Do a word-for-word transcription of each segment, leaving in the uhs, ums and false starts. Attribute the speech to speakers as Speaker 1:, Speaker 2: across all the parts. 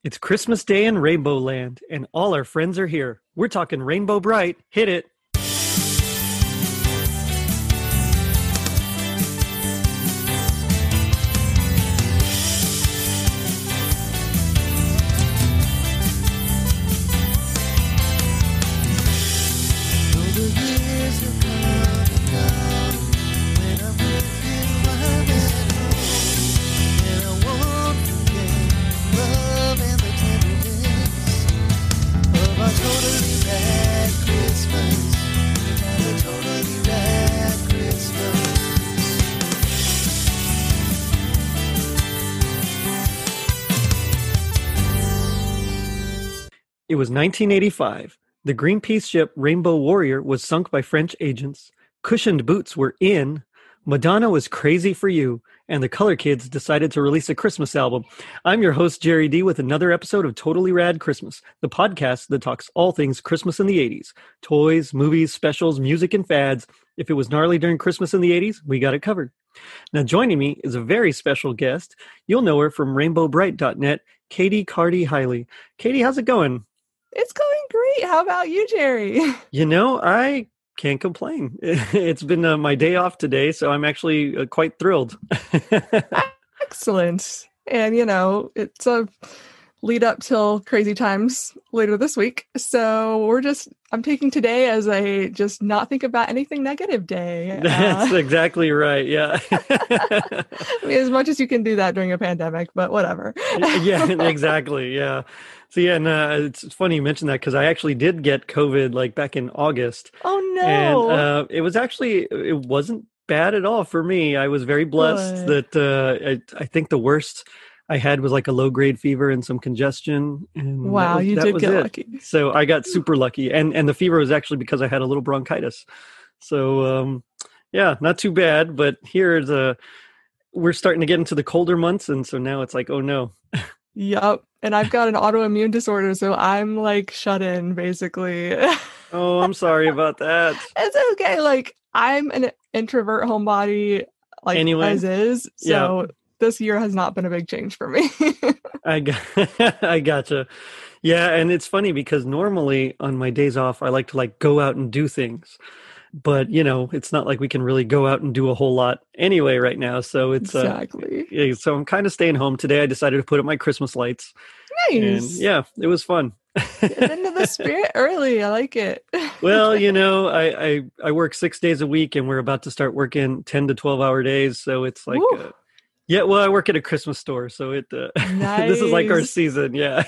Speaker 1: It's Christmas Day in Rainbow Land, and all our friends are here. We're talking Rainbow Brite. Hit it. It was nineteen eighty-five. The Greenpeace ship Rainbow Warrior was sunk by French agents. Cushioned boots were in. Madonna was crazy for you. And the Color Kids decided to release a Christmas album. I'm your host, Jerry D, with another episode of Totally Rad Christmas, the podcast that talks all things Christmas in the eighties. Toys, movies, specials, music, and fads. If it was gnarly during Christmas in the eighties, we got it covered. Now joining me is a very special guest. You'll know her from rainbow brite dot net, Katie Carty-Hiley. Katie, how's it going?
Speaker 2: It's going great. How about you, Jerry?
Speaker 1: You know, I can't complain. It's been uh, my day off today, so I'm actually uh, quite thrilled.
Speaker 2: Excellent. And, you know, it's a lead up till crazy times later this week. So we're just, I'm taking today as a just not think about anything negative day.
Speaker 1: That's uh, exactly right. Yeah.
Speaker 2: I mean, as much as you can do that during a pandemic, but whatever.
Speaker 1: Yeah, exactly. Yeah. So yeah, and uh, it's funny you mentioned that because I actually did get COVID like back in August.
Speaker 2: Oh no!
Speaker 1: And uh, it was actually it wasn't bad at all for me. I was very blessed Good. that uh, I, I think the worst I had was like a low grade fever and some congestion. And
Speaker 2: wow,
Speaker 1: was,
Speaker 2: you did get
Speaker 1: it.
Speaker 2: lucky.
Speaker 1: So I got super lucky, and and the fever was actually because I had a little bronchitis. So um, yeah, not too bad. But here's a we're starting to get into the colder months, and so now it's like, oh no.
Speaker 2: Yep. And I've got an autoimmune disorder, so I'm like shut in basically.
Speaker 1: Oh, I'm sorry about that.
Speaker 2: It's okay. Like I'm an introvert homebody, like
Speaker 1: anyway,
Speaker 2: as is. So yeah. This year has not been a big change for me.
Speaker 1: I got, I gotcha. Yeah, and it's funny because normally on my days off, I like to like go out and do things. But, you know, it's not like we can really go out and do a whole lot anyway right now. So it's
Speaker 2: exactly.
Speaker 1: Uh, yeah, so I'm kind of staying home today. I decided to put up my Christmas lights.
Speaker 2: Nice.
Speaker 1: And yeah, it was fun.
Speaker 2: Get into the spirit early. I like it.
Speaker 1: Well, you know, I, I, I work six days a week and we're about to start working ten to twelve hour days. So it's like, uh, yeah, well, I work at a Christmas store. So it uh,
Speaker 2: nice.
Speaker 1: This is like our season. Yeah.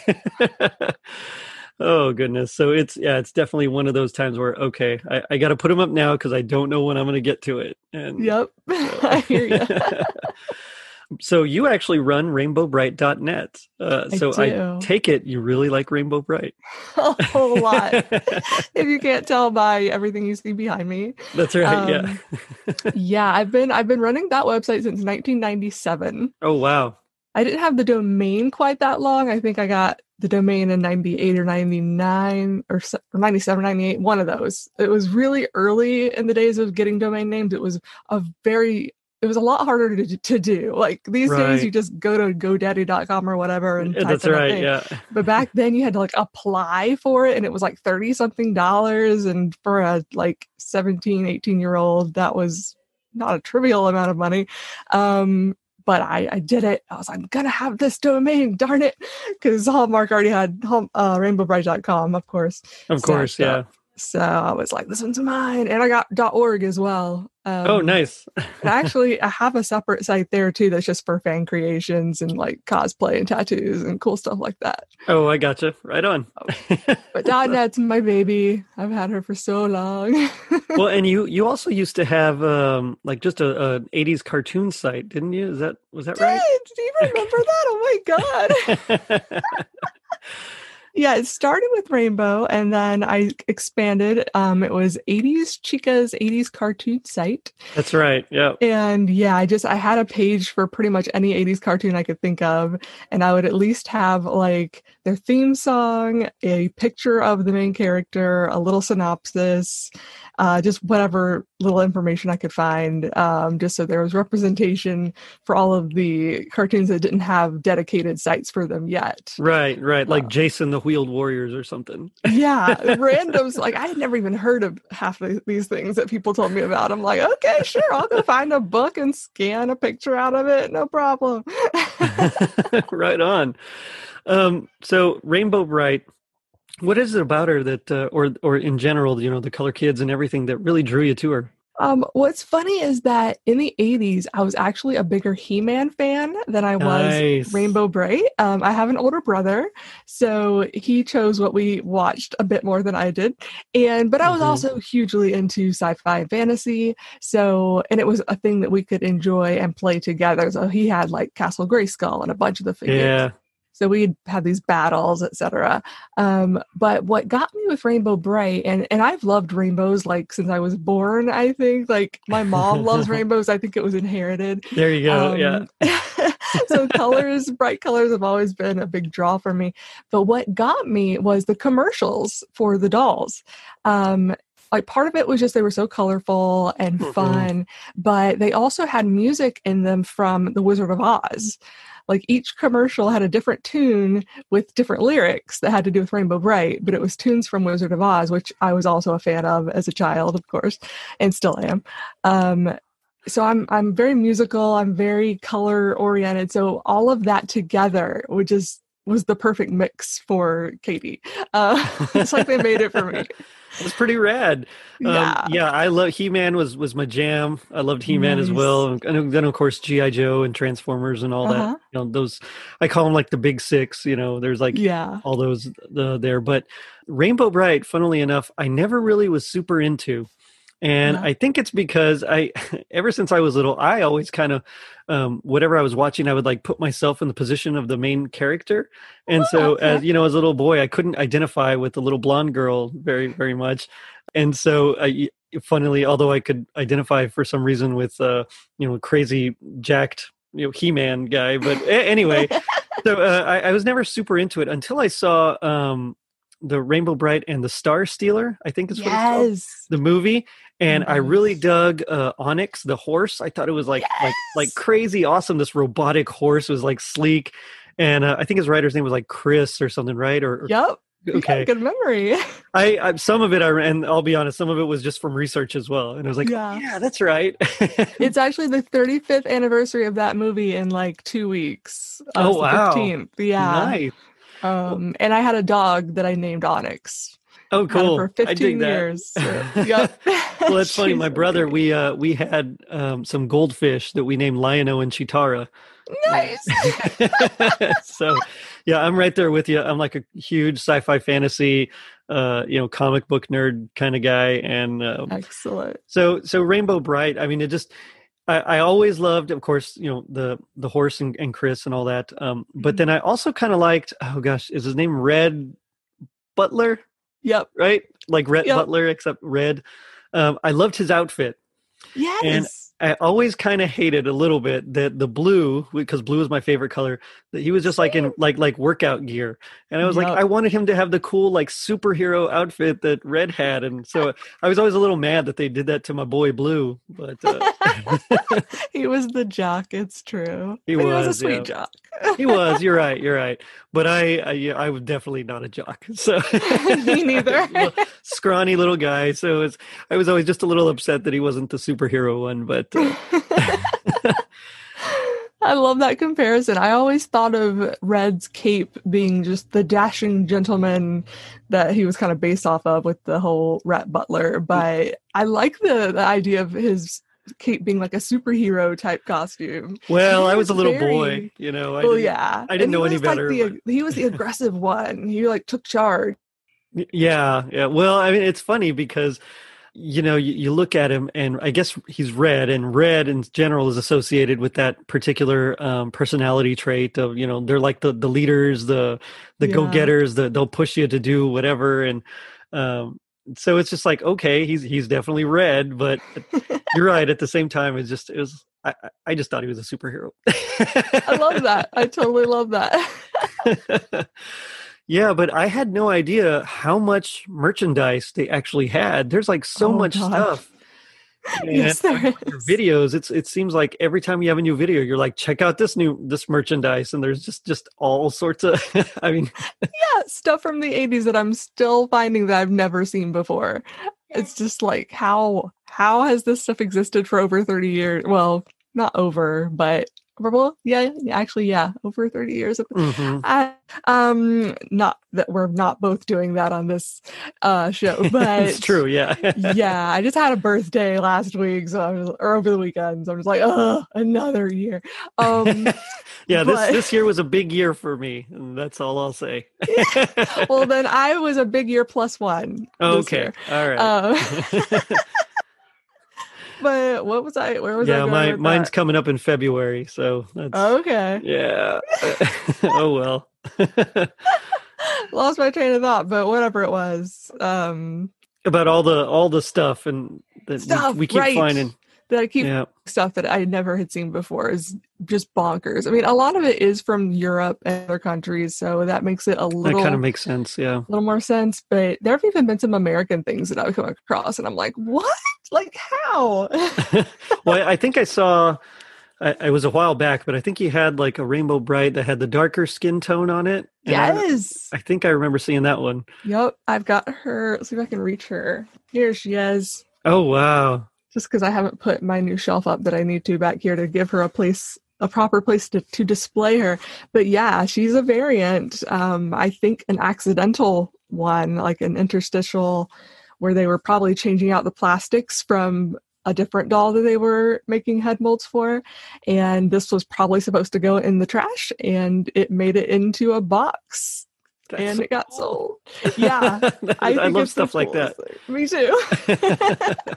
Speaker 1: Oh, goodness. So it's, yeah, it's definitely one of those times where, okay, I, I got to put them up now because I don't know when I'm going to get to it. And
Speaker 2: yep.
Speaker 1: So.
Speaker 2: I hear you.
Speaker 1: So you actually run rainbow brite dot net. Uh,
Speaker 2: I
Speaker 1: so
Speaker 2: do.
Speaker 1: I take it you really like Rainbow Brite.
Speaker 2: A whole lot. If you can't tell by everything you see behind me.
Speaker 1: That's right. Um,
Speaker 2: yeah. yeah, I've been I've been running that website since nineteen ninety-seven.
Speaker 1: Oh, wow.
Speaker 2: I didn't have the domain quite that long. I think I got the domain in ninety-eight or ninety-nine or, or ninety-seven, ninety-eight, one of those. It was really early in the days of getting domain names. It was a very, it was a lot harder to, to do. Like these
Speaker 1: right.
Speaker 2: days you just go to GoDaddy dot com or whatever and type
Speaker 1: That's
Speaker 2: in
Speaker 1: right,
Speaker 2: a thing.
Speaker 1: yeah.
Speaker 2: But back then you had to like apply for it and it was like thirty something dollars. And for a like seventeen, eighteen year old, that was not a trivial amount of money. Um, But I, I did it. I was like, I'm going to have this domain, darn it. Because Hallmark already had home, uh, rainbow brite dot com, of course.
Speaker 1: Of course,
Speaker 2: so,
Speaker 1: yeah.
Speaker 2: So I was like, this one's mine. And I got .org as well. Um,
Speaker 1: oh, nice.
Speaker 2: And actually, I have a separate site there, too, that's just for fan creations and like cosplay and tattoos and cool stuff like that.
Speaker 1: Oh, I gotcha. Right on.
Speaker 2: But .net's my baby. I've had her for so long.
Speaker 1: Well, and you you also used to have um, like just a, a eighties cartoon site, didn't you? Is that was that right?
Speaker 2: Do you remember that? Oh my god! Yeah, it started with Rainbow and then I expanded. Um, it was eighties Chica's eighties cartoon site.
Speaker 1: That's right. Yeah.
Speaker 2: And yeah, I just I had a page for pretty much any eighties cartoon I could think of, and I would at least have like their theme song, a picture of the main character, a little synopsis, uh, just whatever little information I could find, um, just so there was representation for all of the cartoons that didn't have dedicated sites for them yet.
Speaker 1: Right, right. Like
Speaker 2: Uh,
Speaker 1: Jason the Wheeled Warriors or something.
Speaker 2: yeah, randoms. Like I had never even heard of half of these things that people told me about. I'm like, okay, sure, I'll go find a book and scan a picture out of it. No problem.
Speaker 1: Right on. Um, so Rainbow Bright, what is it about her that, uh, or or in general, you know, the Color Kids and everything that really drew you to her?
Speaker 2: Um, what's funny is that in the eighties, I was actually a bigger He-Man fan than I was
Speaker 1: Nice.
Speaker 2: Rainbow Bright. Um, I have an older brother, so he chose what we watched a bit more than I did. And but I was
Speaker 1: Mhm.
Speaker 2: also hugely into sci-fi and fantasy. So, and it was a thing that we could enjoy and play together. So he had like Castle Grayskull and a bunch of the figures.
Speaker 1: Yeah.
Speaker 2: So we'd have these battles, et cetera. Um, but what got me with Rainbow Bright, and, and I've loved rainbows like since I was born, I think. Like my mom loves rainbows. I think it was inherited.
Speaker 1: There you go.
Speaker 2: Um,
Speaker 1: Yeah.
Speaker 2: so colors, bright colors have always been a big draw for me. But what got me was the commercials for the dolls. Um, like part of it was just they were so colorful and
Speaker 1: Mhm.
Speaker 2: fun, but they also had music in them from The Wizard of Oz. Like each commercial had a different tune with different lyrics that had to do with Rainbow Bright, but it was tunes from Wizard of Oz, which I was also a fan of as a child, of course, and still am. Um, so I'm I'm very musical. I'm very color oriented. So all of that together, which is was the perfect mix for Katie. Uh, it's like they made it for me.
Speaker 1: It's pretty rad. Um,
Speaker 2: Yeah.
Speaker 1: yeah, I love He-Man was was my jam. I loved He-Man as
Speaker 2: Nice.
Speaker 1: well, and then of course G I. Joe and Transformers and all
Speaker 2: Uh-huh.
Speaker 1: that. You know, those I call them like the big six. You know, there's like
Speaker 2: Yeah.
Speaker 1: all those uh, there. But Rainbow Bright, funnily enough, I never really was super into. And
Speaker 2: Yeah.
Speaker 1: I think it's because I, ever since I was little, I always kind of, um, whatever I was watching, I would like put myself in the position of the main character. And
Speaker 2: Oh,
Speaker 1: so,
Speaker 2: okay.
Speaker 1: as you know, as a little boy, I couldn't identify with the little blonde girl very, very much. And so, I, funnily, although I could identify for some reason with, uh, you know, crazy jacked, you know, He-Man guy. But a- anyway, so uh, I, I was never super into it until I saw um, the Rainbow Bright and the Star Stealer, I think is what it's called,
Speaker 2: Yes.
Speaker 1: the movie. And I really
Speaker 2: Nice.
Speaker 1: dug uh, Onyx, the horse. I thought it was like like like
Speaker 2: Yes.
Speaker 1: crazy awesome. This robotic horse was like sleek, and uh, I think his writer's name was like Chris or something, right? Or, or
Speaker 2: Yep. You got a
Speaker 1: okay,
Speaker 2: good memory.
Speaker 1: I, I some of it I and I'll be honest, some of it was just from research as well. And I was like,
Speaker 2: Yeah.
Speaker 1: yeah, that's right.
Speaker 2: It's actually the thirty-fifth anniversary of that movie in like two weeks. Uh,
Speaker 1: Oh
Speaker 2: it's the
Speaker 1: wow,
Speaker 2: fifteenth. Yeah.
Speaker 1: nice.
Speaker 2: Um, and I had a dog that I named Onyx.
Speaker 1: Oh,
Speaker 2: Had it
Speaker 1: cool.
Speaker 2: for
Speaker 1: I dig
Speaker 2: fifteen
Speaker 1: that.
Speaker 2: years. So, yep.
Speaker 1: Well, that's funny.
Speaker 2: She's
Speaker 1: My
Speaker 2: so
Speaker 1: brother,
Speaker 2: cute.
Speaker 1: we uh we had um some goldfish that we named Lion-O and Chitara.
Speaker 2: Nice.
Speaker 1: So yeah, I'm right there with you. I'm like a huge sci-fi fantasy uh you know comic book nerd kind of guy, and um,
Speaker 2: Excellent.
Speaker 1: so so Rainbow Bright, I mean, it just I, I always loved, of course, you know, the the horse and, and Chris and all that, um but
Speaker 2: Mhm.
Speaker 1: then I also kind of liked, oh gosh, is his name Red Butler,
Speaker 2: Yep.
Speaker 1: right? Like Red
Speaker 2: Yep.
Speaker 1: Butler except red. um I loved his outfit. And
Speaker 2: Yes.
Speaker 1: I always kind of hated a little bit that the blue, because blue is my favorite color, that he was just like in
Speaker 2: Same.
Speaker 1: like like workout gear. And I was like,
Speaker 2: Yep.
Speaker 1: I wanted him to have the cool like superhero outfit that Red had. And so I was always a little mad that they did that to my boy Blue. But uh,
Speaker 2: He was the jock. It's true.
Speaker 1: he
Speaker 2: But he was a
Speaker 1: was,
Speaker 2: sweet
Speaker 1: yeah.
Speaker 2: jock.
Speaker 1: He was. You're right. You're right. But I, I, yeah, I was definitely not a jock. So
Speaker 2: Me neither.
Speaker 1: Little scrawny little guy. So it's, I was always just a little upset that he wasn't the superhero one. But uh,
Speaker 2: I love that comparison. I always thought of Red's cape being just the dashing gentleman that he was kind of based off of with the whole Rat Butler. But I like the, the idea of his cape being like a superhero type costume.
Speaker 1: well,
Speaker 2: He
Speaker 1: I was a little
Speaker 2: very-
Speaker 1: boy, you know. I
Speaker 2: Well,
Speaker 1: didn't,
Speaker 2: yeah.
Speaker 1: I didn't
Speaker 2: And he
Speaker 1: know any
Speaker 2: was, like,
Speaker 1: better.
Speaker 2: the- he was the aggressive one. He like took charge.
Speaker 1: Yeah, yeah. Well, I mean, it's funny because you know, you, you look at him, and I guess he's red, and red in general is associated with that particular um, personality trait of, you know, they're like the the leaders, the the
Speaker 2: Yeah.
Speaker 1: go-getters, the they'll push you to do whatever, and um, so it's just like, okay, he's he's definitely red, but you're right. At the same time, it's just it was. I, I just thought he was a superhero.
Speaker 2: I love that. I totally love that.
Speaker 1: Yeah, but I had no idea how much merchandise they actually had. There's like so
Speaker 2: Oh,
Speaker 1: much
Speaker 2: gosh.
Speaker 1: stuff. And
Speaker 2: Yes, there
Speaker 1: your
Speaker 2: is.
Speaker 1: videos, it's it seems like every time you have a new video, you're like, check out this new this merchandise, and there's just just all sorts of. I mean,
Speaker 2: Yeah, stuff from the eighties that I'm still finding that I've never seen before. It's just like, how how has this stuff existed for over thirty years? Well, not over, but well, yeah, actually, yeah, over thirty years.
Speaker 1: mhm.
Speaker 2: I, um, not that we're not both doing that on this uh show, but
Speaker 1: It's true. Yeah.
Speaker 2: yeah, I just had a birthday last week, so I was, or over the weekend, so I was like, oh, another year. Um,
Speaker 1: Yeah, this
Speaker 2: but-
Speaker 1: this year was a big year for me, and that's all I'll say.
Speaker 2: well, then I was a big year plus one. this
Speaker 1: Okay.
Speaker 2: year.
Speaker 1: All right.
Speaker 2: Uh, but what was I? Where was I
Speaker 1: Yeah,
Speaker 2: going
Speaker 1: my
Speaker 2: with
Speaker 1: mine's
Speaker 2: that?
Speaker 1: coming up in February, so that's
Speaker 2: Okay.
Speaker 1: yeah. Oh well.
Speaker 2: Lost my train of thought, but whatever it was. Um,
Speaker 1: About all the all the stuff and that
Speaker 2: stuff
Speaker 1: we, we keep
Speaker 2: right,
Speaker 1: finding.
Speaker 2: that I keep
Speaker 1: Yeah.
Speaker 2: stuff that I never had seen before is just bonkers. I mean, a lot of it is from Europe and other countries, so that makes it a
Speaker 1: That
Speaker 2: little
Speaker 1: kind of makes sense, yeah.
Speaker 2: little more sense. But there have even been some American things that I've come across, and I'm like, what? Like how?
Speaker 1: Well, I I think I saw I, it was a while back, but I think he had like a Rainbow Bright that had the darker skin tone on it. And I-
Speaker 2: Yes.
Speaker 1: I, think I remember seeing that one.
Speaker 2: Yep. I've got her. Let's see if I can reach her. Here she is.
Speaker 1: Oh wow.
Speaker 2: Just because I haven't put my new shelf up that I need to back here to give her a place, a proper place to, to display her. But yeah, she's a variant. Um, I think an accidental one, like an interstitial, where they were probably changing out the plastics from a different doll that they were making head molds for. And this was probably supposed to go in the trash, and it made it into a box.
Speaker 1: That's
Speaker 2: and
Speaker 1: so
Speaker 2: it got
Speaker 1: cool.
Speaker 2: sold. Yeah.
Speaker 1: I,
Speaker 2: I, think
Speaker 1: love
Speaker 2: it's the
Speaker 1: stuff like that.
Speaker 2: coolest thing. Me too.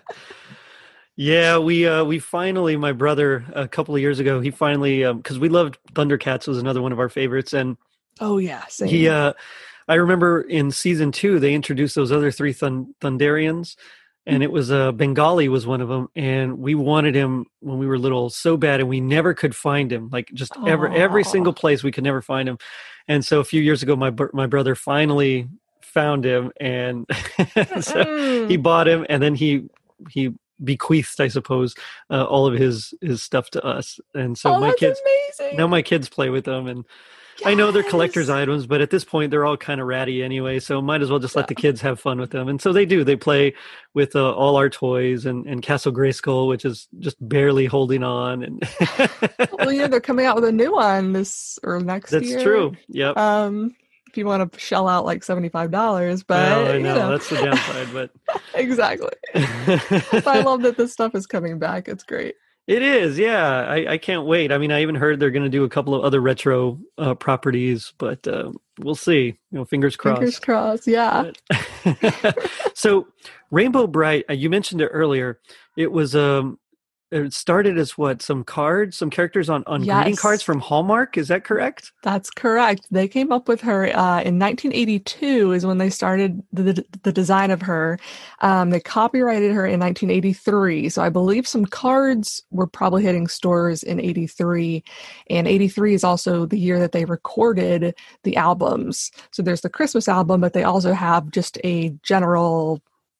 Speaker 1: Yeah, we uh we finally, my brother a couple of years ago, he finally um because we loved Thundercats, was another one of our favorites, and
Speaker 2: Oh yeah, same.
Speaker 1: he uh I remember in season two they introduced those other three Thun- Thunderians, and it was uh Bengali was one of them, and we wanted him when we were little so bad, and we never could find him, like just ever every
Speaker 2: Aw.
Speaker 1: single place we could never find him. And so a few years ago my br- my brother finally found him, and so
Speaker 2: Mm.
Speaker 1: he bought him, and then he he bequeathed, I suppose, uh, all of his his stuff to us. And so
Speaker 2: oh,
Speaker 1: my
Speaker 2: that's
Speaker 1: kids
Speaker 2: amazing.
Speaker 1: now my kids play with them, and I know they're collector's
Speaker 2: Yes.
Speaker 1: items, but at this point they're all kind of ratty anyway, so might as well just let the kids have fun with them. And so they do. They play with uh, all our toys, and, and Castle Grayskull, which is just barely holding on. And
Speaker 2: Well, yeah, they're coming out with a new one this or next
Speaker 1: that's
Speaker 2: year.
Speaker 1: true. Yep.
Speaker 2: Um, if you want to shell out like seventy-five dollars, but
Speaker 1: well, I
Speaker 2: you
Speaker 1: know,
Speaker 2: know,
Speaker 1: that's the downside, but
Speaker 2: exactly. But I love that this stuff is coming back. It's great.
Speaker 1: it is. Yeah, I, I can't wait. I mean, I even heard they're going to do a couple of other retro uh, properties, but uh, we'll see. You know, fingers crossed.
Speaker 2: Fingers crossed. Yeah.
Speaker 1: But- so Rainbow Bright, uh, you mentioned it earlier. It was um it started as what, some cards, some characters on on greeting
Speaker 2: Yes.
Speaker 1: cards from Hallmark, is that correct?
Speaker 2: That's correct. They came up with her uh, in nineteen eighty-two is when they started the, the, the design of her. Um, they copyrighted her in nineteen eighty-three. So I believe some cards were probably hitting stores in eighty-three. And eighty-three is also the year that they recorded the albums. So there's the Christmas album, but they also have just a general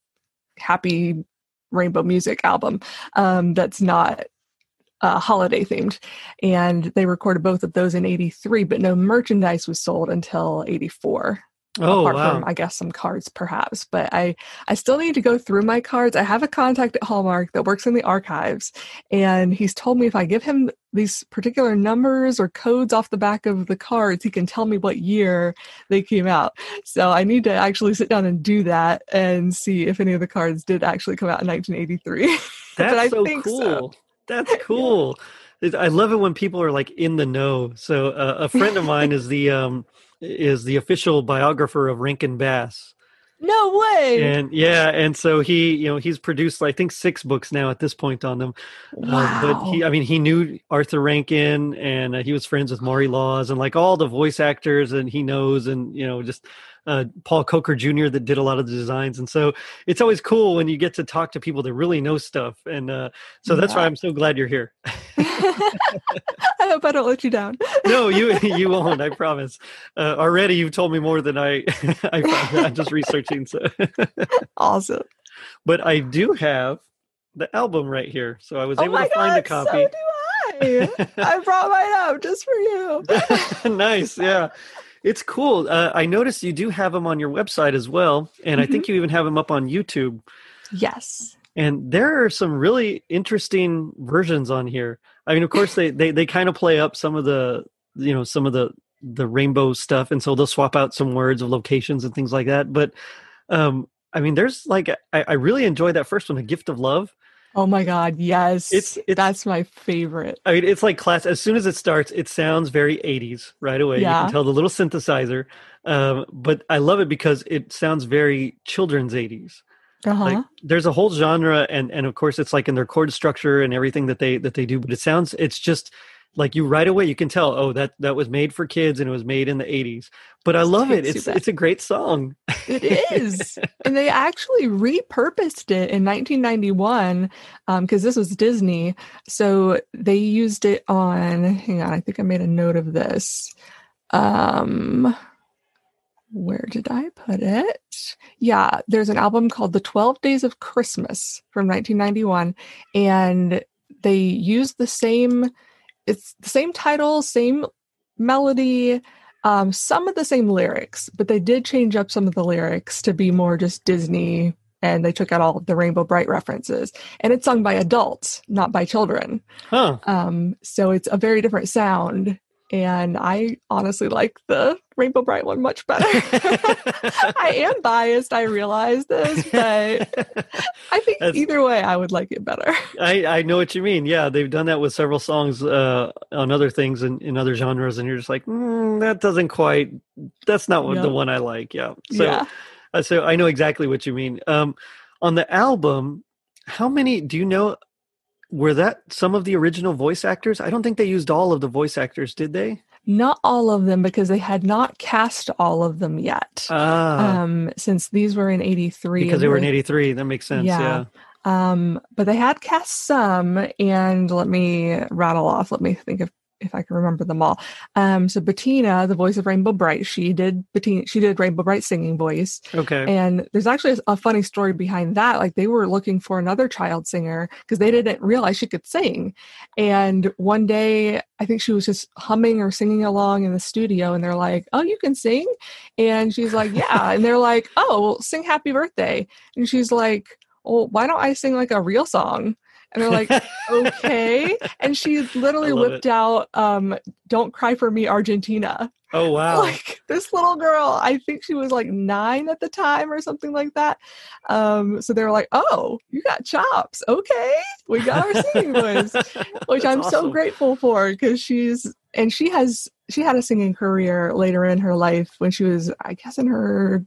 Speaker 2: happy rainbow music album um, that's not uh, holiday themed. And they recorded both of those in eighty-three, but no merchandise was sold until eighty-four.
Speaker 1: Oh,
Speaker 2: apart
Speaker 1: wow.
Speaker 2: from, I guess, some cards perhaps. But I, I still need to go through my cards. I have a contact at Hallmark that works in the archives, and he's told me if I give him these particular numbers or codes off the back of the cards, he can tell me what year they came out. So I need to actually sit down and do that and see if any of the cards did actually come out in nineteen eighty-three.
Speaker 1: That's
Speaker 2: But I
Speaker 1: so
Speaker 2: think
Speaker 1: cool.
Speaker 2: so.
Speaker 1: That's cool. It- I love it when people are like in the know. So uh, a friend of mine is the um is the official biographer of Rankin Bass.
Speaker 2: No way.
Speaker 1: And yeah, and so he, you know, he's produced, I think, six books now at this point on them. Um, but he,
Speaker 2: Wow.
Speaker 1: I mean, he knew Arthur Rankin, and uh, he was friends with Maury Laws, and like all the voice actors, and he knows, and you know, just uh, Paul Coker Junior that did a lot of the designs, and so it's always cool when you get to talk to people that really know stuff, and uh, so that's why
Speaker 2: Yeah.
Speaker 1: I'm so glad you're here.
Speaker 2: I hope I don't let you down.
Speaker 1: No, you you won't. I promise. Uh, already, you've told me more than I I found. I'm just researching. So,
Speaker 2: Awesome.
Speaker 1: but I do have the album right here, so I was
Speaker 2: Oh
Speaker 1: able
Speaker 2: my
Speaker 1: to find
Speaker 2: God,
Speaker 1: a copy.
Speaker 2: so do I. I brought mine up just for you.
Speaker 1: Nice, yeah, it's cool. Uh, I noticed you do have them on your website as well, and I
Speaker 2: Mhm.
Speaker 1: think you even have them up on YouTube.
Speaker 2: Yes.
Speaker 1: And there are some really interesting versions on here. I mean, of course, they they they kind of play up some of the, you know, some of the the rainbow stuff, and so they'll swap out some words of locations and things like that. But um, I mean, there's like I, I really enjoyed that first one, "A Gift of Love."
Speaker 2: Oh my God, yes.
Speaker 1: It's it's
Speaker 2: That's my favorite.
Speaker 1: I mean, it's like class. As soon as it starts, it sounds very eighties right away. You can
Speaker 2: Yeah.
Speaker 1: tell the little synthesizer, um, but I love it because it sounds very children's eighties. Like
Speaker 2: Uh-huh.
Speaker 1: there's a whole genre, and and of course it's like in their chord structure and everything that they that they do, but it sounds, it's just like you right away you can tell, oh, that that was made for kids and it was made in the eighties. But I love it.
Speaker 2: Takes you
Speaker 1: It's
Speaker 2: back.
Speaker 1: it's a great song.
Speaker 2: It is. And they actually repurposed it in nineteen ninety-one because this was Disney. So they used it on, hang on, I think I made a note of this. Um, where did I put it? Yeah, there's an album called The twelve Days of Christmas from nineteen ninety-one. And they used the same, it's the same title, same melody, um, some of the same lyrics, but they did change up some of the lyrics to be more just Disney, and they took out all of the Rainbow Bright references. And it's sung by adults, not by children.
Speaker 1: Huh.
Speaker 2: Um, so it's a very different sound. And I honestly like the Rainbow Bright one much better. I am biased, I realize this, but I think
Speaker 1: That's-
Speaker 2: either way, I would like it better.
Speaker 1: I, I know what you mean. Yeah, they've done that with several songs uh, on other things and in other genres, and you're just like, mm, that doesn't quite. That's not what
Speaker 2: Yep.
Speaker 1: the one I like. Yeah. So,
Speaker 2: Yeah.
Speaker 1: uh, so I know exactly what you mean. Um, on the album, how many do you know? Were that some of the original voice actors? I don't think they used all of the voice actors, did they?
Speaker 2: Not all of them, because they had not cast all of them yet.
Speaker 1: Ah,
Speaker 2: Um, since these were in eighty-three.
Speaker 1: because
Speaker 2: and
Speaker 1: they were in
Speaker 2: really-
Speaker 1: eighty-three. That makes sense.
Speaker 2: Yeah.
Speaker 1: Yeah.
Speaker 2: Um, but they had cast some, and let me rattle off. Let me think of if I can remember them all. Um, so Bettina, the voice of Rainbow Bright, she did Bettina, she did Rainbow Bright singing voice.
Speaker 1: Okay.
Speaker 2: And there's actually a, a funny story behind that. Like they were looking for another child singer because they didn't realize she could sing. And one day, I think she was just humming or singing along in the studio, and they're like, "Oh, you can sing?" And she's like, "Yeah." And they're like, "Oh, well, sing Happy Birthday." And she's like, "Well, why don't I sing like a real song?" And they're like, "Okay." And she literally
Speaker 1: I love
Speaker 2: whipped
Speaker 1: it.
Speaker 2: out um, "Don't Cry for Me, Argentina."
Speaker 1: Oh wow.
Speaker 2: Like this little girl, I think she was like nine at the time or something like that. Um, so they were like, "Oh, you got chops. Okay, we got our singing voice," which
Speaker 1: That's
Speaker 2: I'm so
Speaker 1: awesome.
Speaker 2: grateful for, because she's, and she has, she had a singing career later in her life when she was, I guess, in her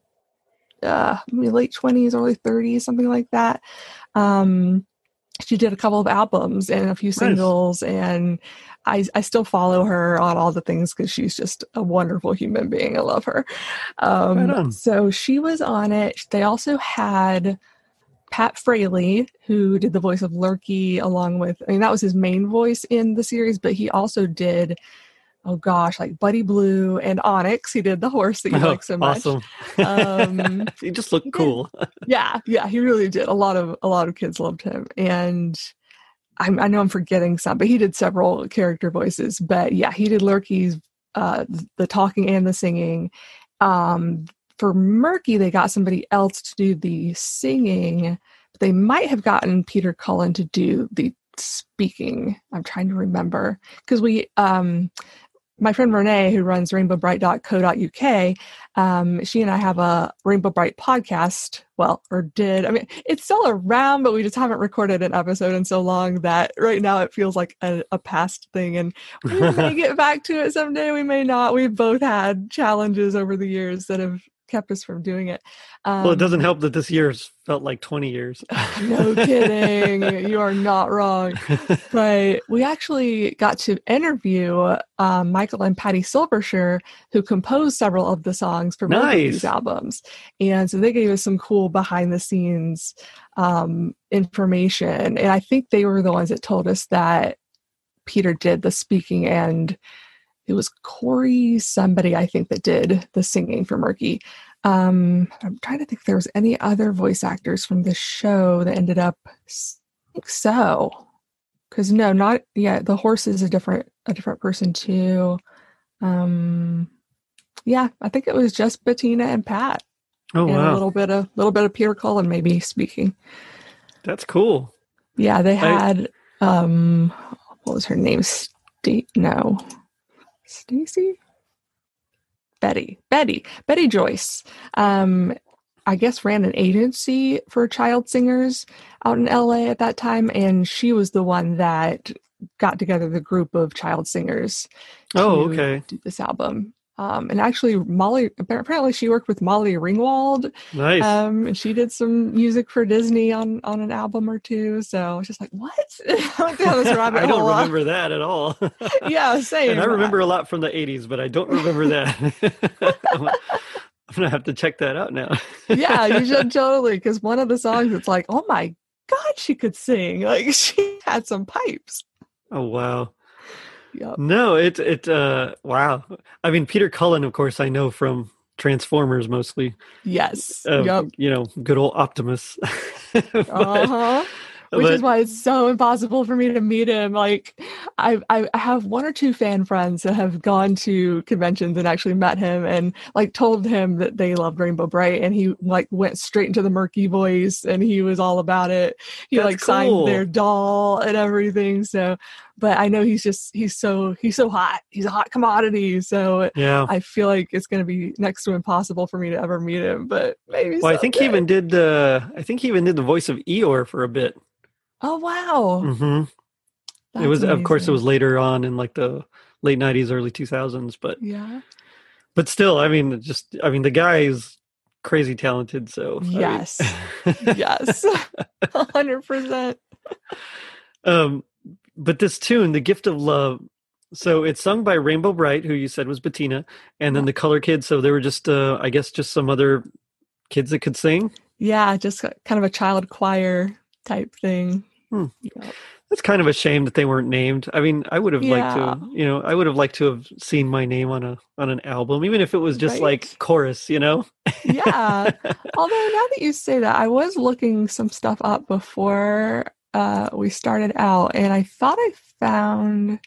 Speaker 2: uh, maybe late twenties, early thirties, something like that. Um, she did a couple of albums and a few singles, and I, I still follow her on all the things because she's just a wonderful human being. I love her. Um,
Speaker 1: Right on.
Speaker 2: so she was on it. They also had Pat Fraley, who did the voice of Lurky, along with, I mean, that was his main voice in the series, but he also did, oh gosh, like Buddy Blue and Onyx. He did the horse that you
Speaker 1: Oh,
Speaker 2: like so much.
Speaker 1: awesome.
Speaker 2: Um,
Speaker 1: He just looked
Speaker 2: he did.
Speaker 1: cool.
Speaker 2: Yeah, yeah, he really did. A lot of a lot of kids loved him, and I'm, I know I'm forgetting some, but he did several character voices. But yeah, he did Lurky's, uh, the talking and the singing. Um, for Murky, they got somebody else to do the singing, but they might have gotten Peter Cullen to do the speaking. I'm trying to remember, because we, um, my friend Renee, who runs rainbow bright dot co dot U K, um, she and I have a Rainbow Bright podcast. Well, or did. I mean, it's still around, but we just haven't recorded an episode in so long that right now it feels like a, a past thing. And we may get back to it someday. We may not. We've both had challenges over the years that have kept us from doing it.
Speaker 1: Um, well, it doesn't
Speaker 2: um,
Speaker 1: help that this year's felt like twenty years.
Speaker 2: No kidding. You are not wrong. But we actually got to interview um, Michael and Patty Silvershire, who composed several of the songs for both
Speaker 1: nice.
Speaker 2: of these albums. And so they gave us some cool behind the scenes um, information. And I think they were the ones that told us that Peter did the speaking, and it was Corey somebody, I think, that did the singing for Murky. Um, I'm trying to think if there was any other voice actors from the show that ended up. I think so, because no, not yeah. The horse is a different a different person too. Um, yeah, I think it was just Bettina and Pat.
Speaker 1: Oh
Speaker 2: and
Speaker 1: wow,
Speaker 2: a little bit of little bit of Peter Cullen maybe speaking.
Speaker 1: That's cool.
Speaker 2: Yeah, they had
Speaker 1: I...
Speaker 2: um, what was her name? St- no, Stacy. Betty, Betty, Betty Joyce, um, I guess ran an agency for child singers out in L A at that time. And she was the one that got together the group of child singers to
Speaker 1: oh, okay.
Speaker 2: do this album. Um, and actually Molly, apparently she worked with Molly Ringwald.
Speaker 1: Nice.
Speaker 2: Um, and she did some music for Disney on, on an album or two. So I was just like, what? I went down this rabbit
Speaker 1: I don't
Speaker 2: hole.
Speaker 1: remember that at all.
Speaker 2: Yeah, same.
Speaker 1: And I remember a lot from the eighties, but I don't remember that. I'm going to have to check that out now.
Speaker 2: Yeah, you should totally. Because one of the songs, it's like, oh my God, she could sing. Like she had some pipes.
Speaker 1: Oh, wow.
Speaker 2: Yep.
Speaker 1: No, it, it, uh, wow. I mean, Peter Cullen, of course, I know from Transformers mostly.
Speaker 2: Yes.
Speaker 1: Uh,
Speaker 2: yep.
Speaker 1: You know, good old Optimus. but,
Speaker 2: uh-huh. Which
Speaker 1: but,
Speaker 2: is why it's so impossible for me to meet him. Like, I I have one or two fan friends that have gone to conventions and actually met him and like told him that they loved Rainbow Bright, and he like went straight into the Murky voice and he was all about it. He
Speaker 1: That's
Speaker 2: like
Speaker 1: cool.
Speaker 2: signed their doll and everything. So, but I know he's just he's so he's so hot. He's a hot commodity. So
Speaker 1: yeah,
Speaker 2: I feel like it's going to be next to impossible for me to ever meet him. But maybe.
Speaker 1: Well,
Speaker 2: someday.
Speaker 1: I think he even did the I think he even did the voice of Eeyore for a bit.
Speaker 2: Oh wow!
Speaker 1: Mm-hmm. It was, amazing. Of course, it was later on in like the late nineties, early two thousands. But
Speaker 2: yeah,
Speaker 1: but still, I mean, just I mean, the guy is crazy talented. So
Speaker 2: yes,
Speaker 1: I mean...
Speaker 2: yes, a hundred percent.
Speaker 1: Um, but this tune, "The Gift of Love," so it's sung by Rainbow Bright, who you said was Bettina, and then the Color Kids. So they were just, uh, I guess, just some other kids that could sing.
Speaker 2: Yeah, just kind of a child choir type thing.
Speaker 1: Hmm. Yep. That's kind of a shame that they weren't named. I mean, I would have
Speaker 2: yeah.
Speaker 1: liked to, you know, I would have liked to have seen my name on a on an album, even if it was just
Speaker 2: right?
Speaker 1: like chorus, you know?
Speaker 2: Yeah. Although now that you say that, I was looking some stuff up before uh, we started out, and I thought I found.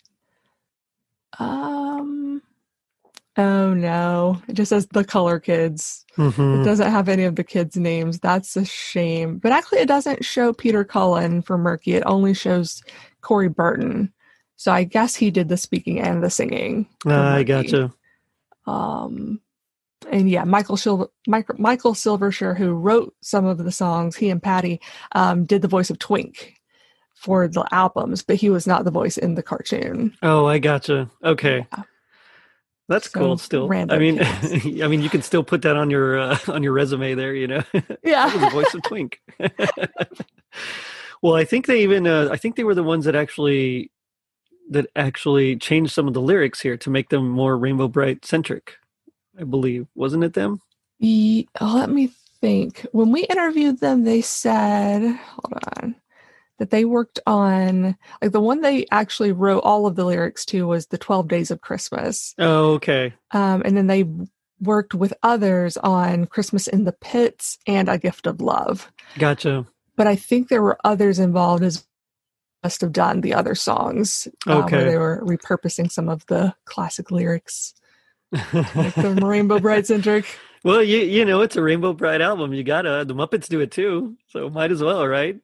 Speaker 2: Um. Oh no! It just says the Color Kids.
Speaker 1: Mm-hmm.
Speaker 2: It doesn't have any of the kids' names. That's a shame. But actually, it doesn't show Peter Cullen for Murky. It only shows Corey Burton. So I guess he did the speaking and the singing.
Speaker 1: Uh, I gotcha.
Speaker 2: Um, and yeah, Michael Sil- Michael, Michael Silvershire, who wrote some of the songs, he and Patty um, did the voice of Twink for the albums, but he was not the voice in the cartoon.
Speaker 1: Oh, I gotcha. Okay. Yeah. That's so cool. Still, I mean, I mean, you can still put that on your uh, on your resume there. You know,
Speaker 2: yeah,
Speaker 1: that was the voice of Twink. Well, I think they even, uh, I think they were the ones that actually that actually changed some of the lyrics here to make them more Rainbow Bright centric. I believe, wasn't it them?
Speaker 2: Yeah, let me think. When we interviewed them, they said, "Hold on." That they worked on, like the one they actually wrote all of the lyrics to was the twelve Days of Christmas.
Speaker 1: Oh, okay.
Speaker 2: Um, and then they worked with others on Christmas in the Pits and A Gift of Love.
Speaker 1: Gotcha.
Speaker 2: But I think there were others involved as must have done the other songs. Uh,
Speaker 1: okay.
Speaker 2: Where they were repurposing some of the classic lyrics. Like the Rainbow Bright centric.
Speaker 1: Well, you you know, it's a Rainbow Bright album. You gotta, the Muppets do it too. So might as well, right?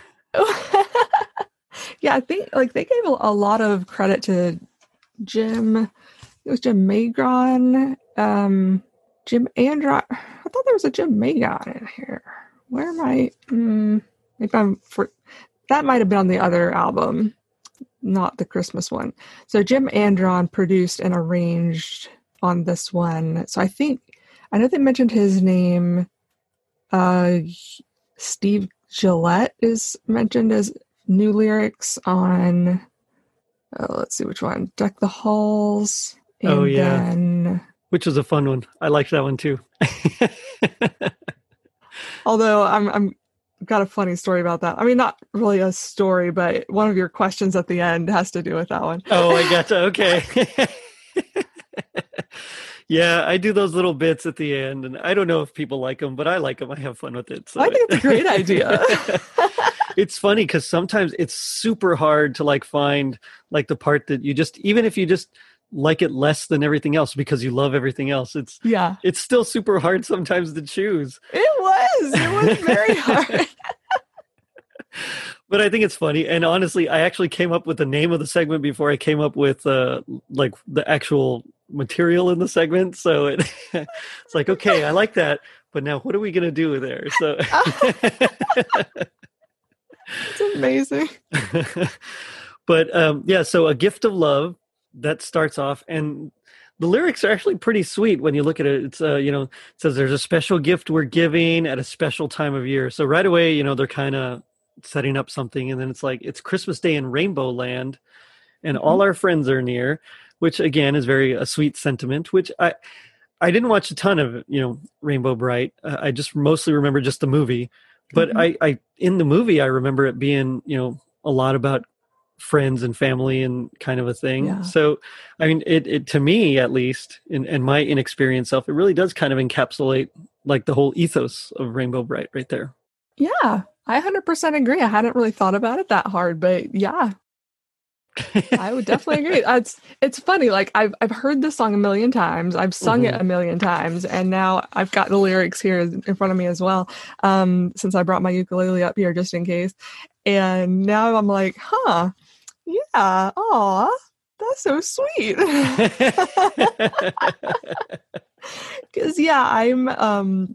Speaker 2: Yeah, I think like they gave a, a lot of credit to Jim. It was Jim Magron, um, Jim Andron. I thought there was a Jim Magron in here. Where am I? Mm, if I'm for that, might have been on the other album, not the Christmas one. So Jim Andron produced and arranged on this one. So I think I know they mentioned his name. Uh, Steve Gillette is mentioned as new lyrics on, oh, let's see which one, Deck the Halls. And
Speaker 1: Oh, yeah.
Speaker 2: then,
Speaker 1: which was a fun one. I liked that one too.
Speaker 2: although I'm, I'm got a funny story about that. I mean, not really a story, but one of your questions at the end has to do with that one.
Speaker 1: Oh, I gotcha. Okay. Yeah, I do those little bits at the end, and I don't know if people like them, but I like them. I have fun with it. So
Speaker 2: I think it's a great idea.
Speaker 1: It's funny because sometimes it's super hard to like find like the part that you just, even if you just like it less than everything else because you love everything else, it's
Speaker 2: Yeah.
Speaker 1: it's still super hard sometimes to choose.
Speaker 2: It was. It was very hard.
Speaker 1: But I think it's funny. And honestly, I actually came up with the name of the segment before I came up with uh, like the actual material in the segment. So it, it's like, okay, I like that. But now what are we going to do with there? So
Speaker 2: It's amazing.
Speaker 1: But um, yeah, so A Gift of Love, that starts off, and the lyrics are actually pretty sweet when you look at it. It's, uh, you know, it says there's a special gift we're giving at a special time of year. So right away, you know, they're kind of setting up something. And then it's like, it's Christmas Day in Rainbow Land, and
Speaker 2: Mhm.
Speaker 1: all our friends are near, which again is very a sweet sentiment, which I, I didn't watch a ton of, you know, Rainbow Bright. Uh, I just mostly remember just the movie. But
Speaker 2: Mhm.
Speaker 1: I, I, in the movie, I remember it being, you know, a lot about friends and family and kind of a thing.
Speaker 2: Yeah.
Speaker 1: So, I mean, it, it to me, at least, in, in my inexperienced self, it really does kind of encapsulate like the whole ethos of Rainbow Bright right there.
Speaker 2: Yeah, I one hundred percent agree. I hadn't really thought about it that hard, but yeah, I would definitely agree. It's it's funny. Like I've I've heard this song a million times. I've sung
Speaker 1: Mhm.
Speaker 2: it a million times, and now I've got the lyrics here in front of me as well. Um, since I brought my ukulele up here just in case, and now I'm like, huh, yeah, aw, that's so sweet. Because yeah, I'm um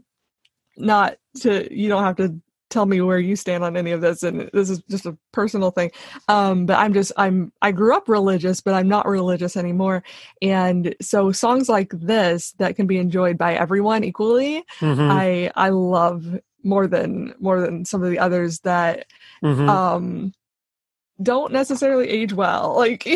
Speaker 2: not to. You don't have to tell me where you stand on any of this, and this is just a personal thing, um but i'm just i'm I grew up religious, but I'm not religious anymore, and so songs like this that can be enjoyed by everyone equally,
Speaker 1: Mhm.
Speaker 2: i i love more than more than some of the others that
Speaker 1: Mhm.
Speaker 2: um don't necessarily age well. Like,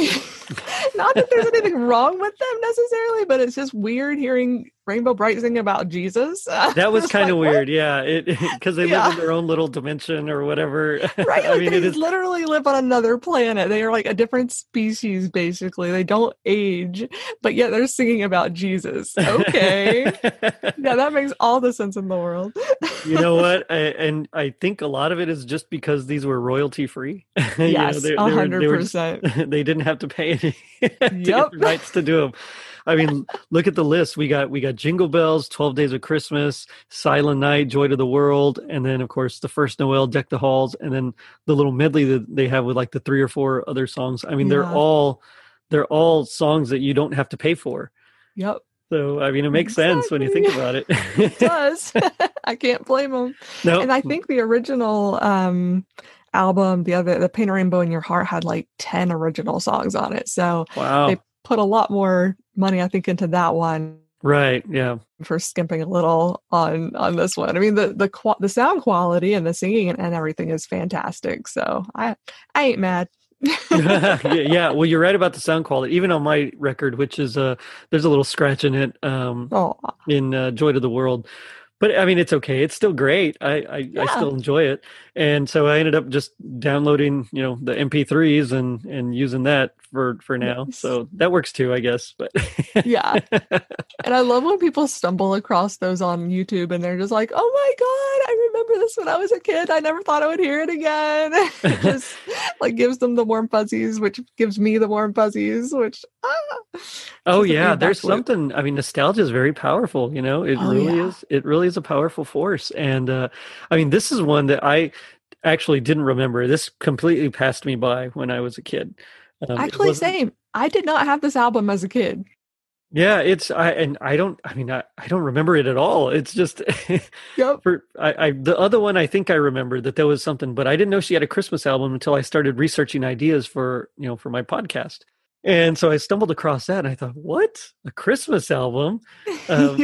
Speaker 2: not that there's anything wrong with them necessarily, but it's just weird hearing Rainbow Bright sing about Jesus.
Speaker 1: That was
Speaker 2: It's
Speaker 1: kind of
Speaker 2: like, what?
Speaker 1: weird, yeah. It because they
Speaker 2: Yeah.
Speaker 1: live in their own little dimension or whatever.
Speaker 2: Right,
Speaker 1: I
Speaker 2: like
Speaker 1: mean,
Speaker 2: they
Speaker 1: it is.
Speaker 2: literally live on another planet. They are like a different species, basically. They don't age, but yet they're singing about Jesus. Okay. Yeah, that makes all the sense in the world.
Speaker 1: You know what? I, and I think a lot of it is just because these were royalty free.
Speaker 2: Yes,
Speaker 1: you know,
Speaker 2: a
Speaker 1: they, they, were,
Speaker 2: hundred
Speaker 1: they, were just,
Speaker 2: percent.
Speaker 1: they didn't have to pay any to
Speaker 2: Yep.
Speaker 1: get the rights to do them. I mean, look at the list. We got we got Jingle Bells, twelve Days of Christmas, Silent Night, Joy to the World, and then of course the first Noel, Deck the Halls, and then the little medley that they have with like the three or four other songs. I mean, they're
Speaker 2: Yeah.
Speaker 1: all they're all songs that you don't have to pay for.
Speaker 2: Yep.
Speaker 1: So I mean, it makes sense when you think about it.
Speaker 2: It does. I can't blame them.
Speaker 1: No,
Speaker 2: And I think the original um album, the other, the Paint a Rainbow in Your Heart, had like ten original songs on it. So
Speaker 1: wow,
Speaker 2: they put a lot more money, I think, into that one
Speaker 1: right? Yeah.
Speaker 2: for skimping a little on on this one. I mean, the the qua- the sound quality and the singing and, and everything is fantastic. So I I ain't mad.
Speaker 1: yeah, yeah, well, you're right about the sound quality. Even on my record, which is uh, there's a little scratch in it um,
Speaker 2: Oh,
Speaker 1: in uh, "Joy to the World," but I mean, it's okay. It's still great. I I,
Speaker 2: yeah.
Speaker 1: I still enjoy it, and so I ended up just downloading, you know, the M P threes and and using that for for now.
Speaker 2: Nice.
Speaker 1: So that works too, I guess. But
Speaker 2: Yeah. And I love when people stumble across those on YouTube and they're just like, oh my God, I remember this when I was a kid. I never thought I would hear it again. It just like gives them the warm fuzzies, which gives me the warm fuzzies, which, ah,
Speaker 1: Oh
Speaker 2: just a
Speaker 1: yeah, there's
Speaker 2: feedback loop.
Speaker 1: something. I mean, nostalgia is very powerful. You know, it
Speaker 2: Oh,
Speaker 1: really
Speaker 2: yeah.
Speaker 1: is. It really is a powerful force. And uh, I mean, this is one that I actually didn't remember. This completely passed me by when I was a kid. Um, it
Speaker 2: Actually,
Speaker 1: wasn't.
Speaker 2: same. I did not have this album as a kid.
Speaker 1: Yeah, it's I and I don't. I mean, I, I don't remember it at all. It's just
Speaker 2: Yep.
Speaker 1: for I, I the other one. I think I remember that there was something, but I didn't know she had a Christmas album until I started researching ideas for you know for my podcast. And so I stumbled across that, and I thought, "What? A Christmas album?" Um,
Speaker 2: Yep.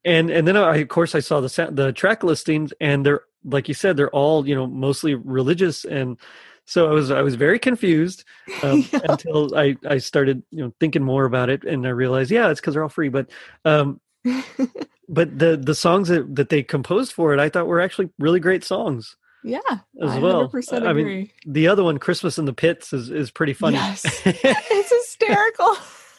Speaker 1: and and then I, of course, I saw the sa- the track listings, and they're like you said, they're all you know mostly religious, and so I was I was very confused um,
Speaker 2: Yeah.
Speaker 1: until I I started you know thinking more about it, and I realized yeah, it's because they're all free, but. Um, but the the songs that, that they composed for it, I thought were actually really great songs
Speaker 2: Yeah,
Speaker 1: as
Speaker 2: I
Speaker 1: well.
Speaker 2: one hundred percent
Speaker 1: I mean,
Speaker 2: agree.
Speaker 1: the other one, "Christmas in the Pits," is is pretty funny.
Speaker 2: Yes. It's hysterical.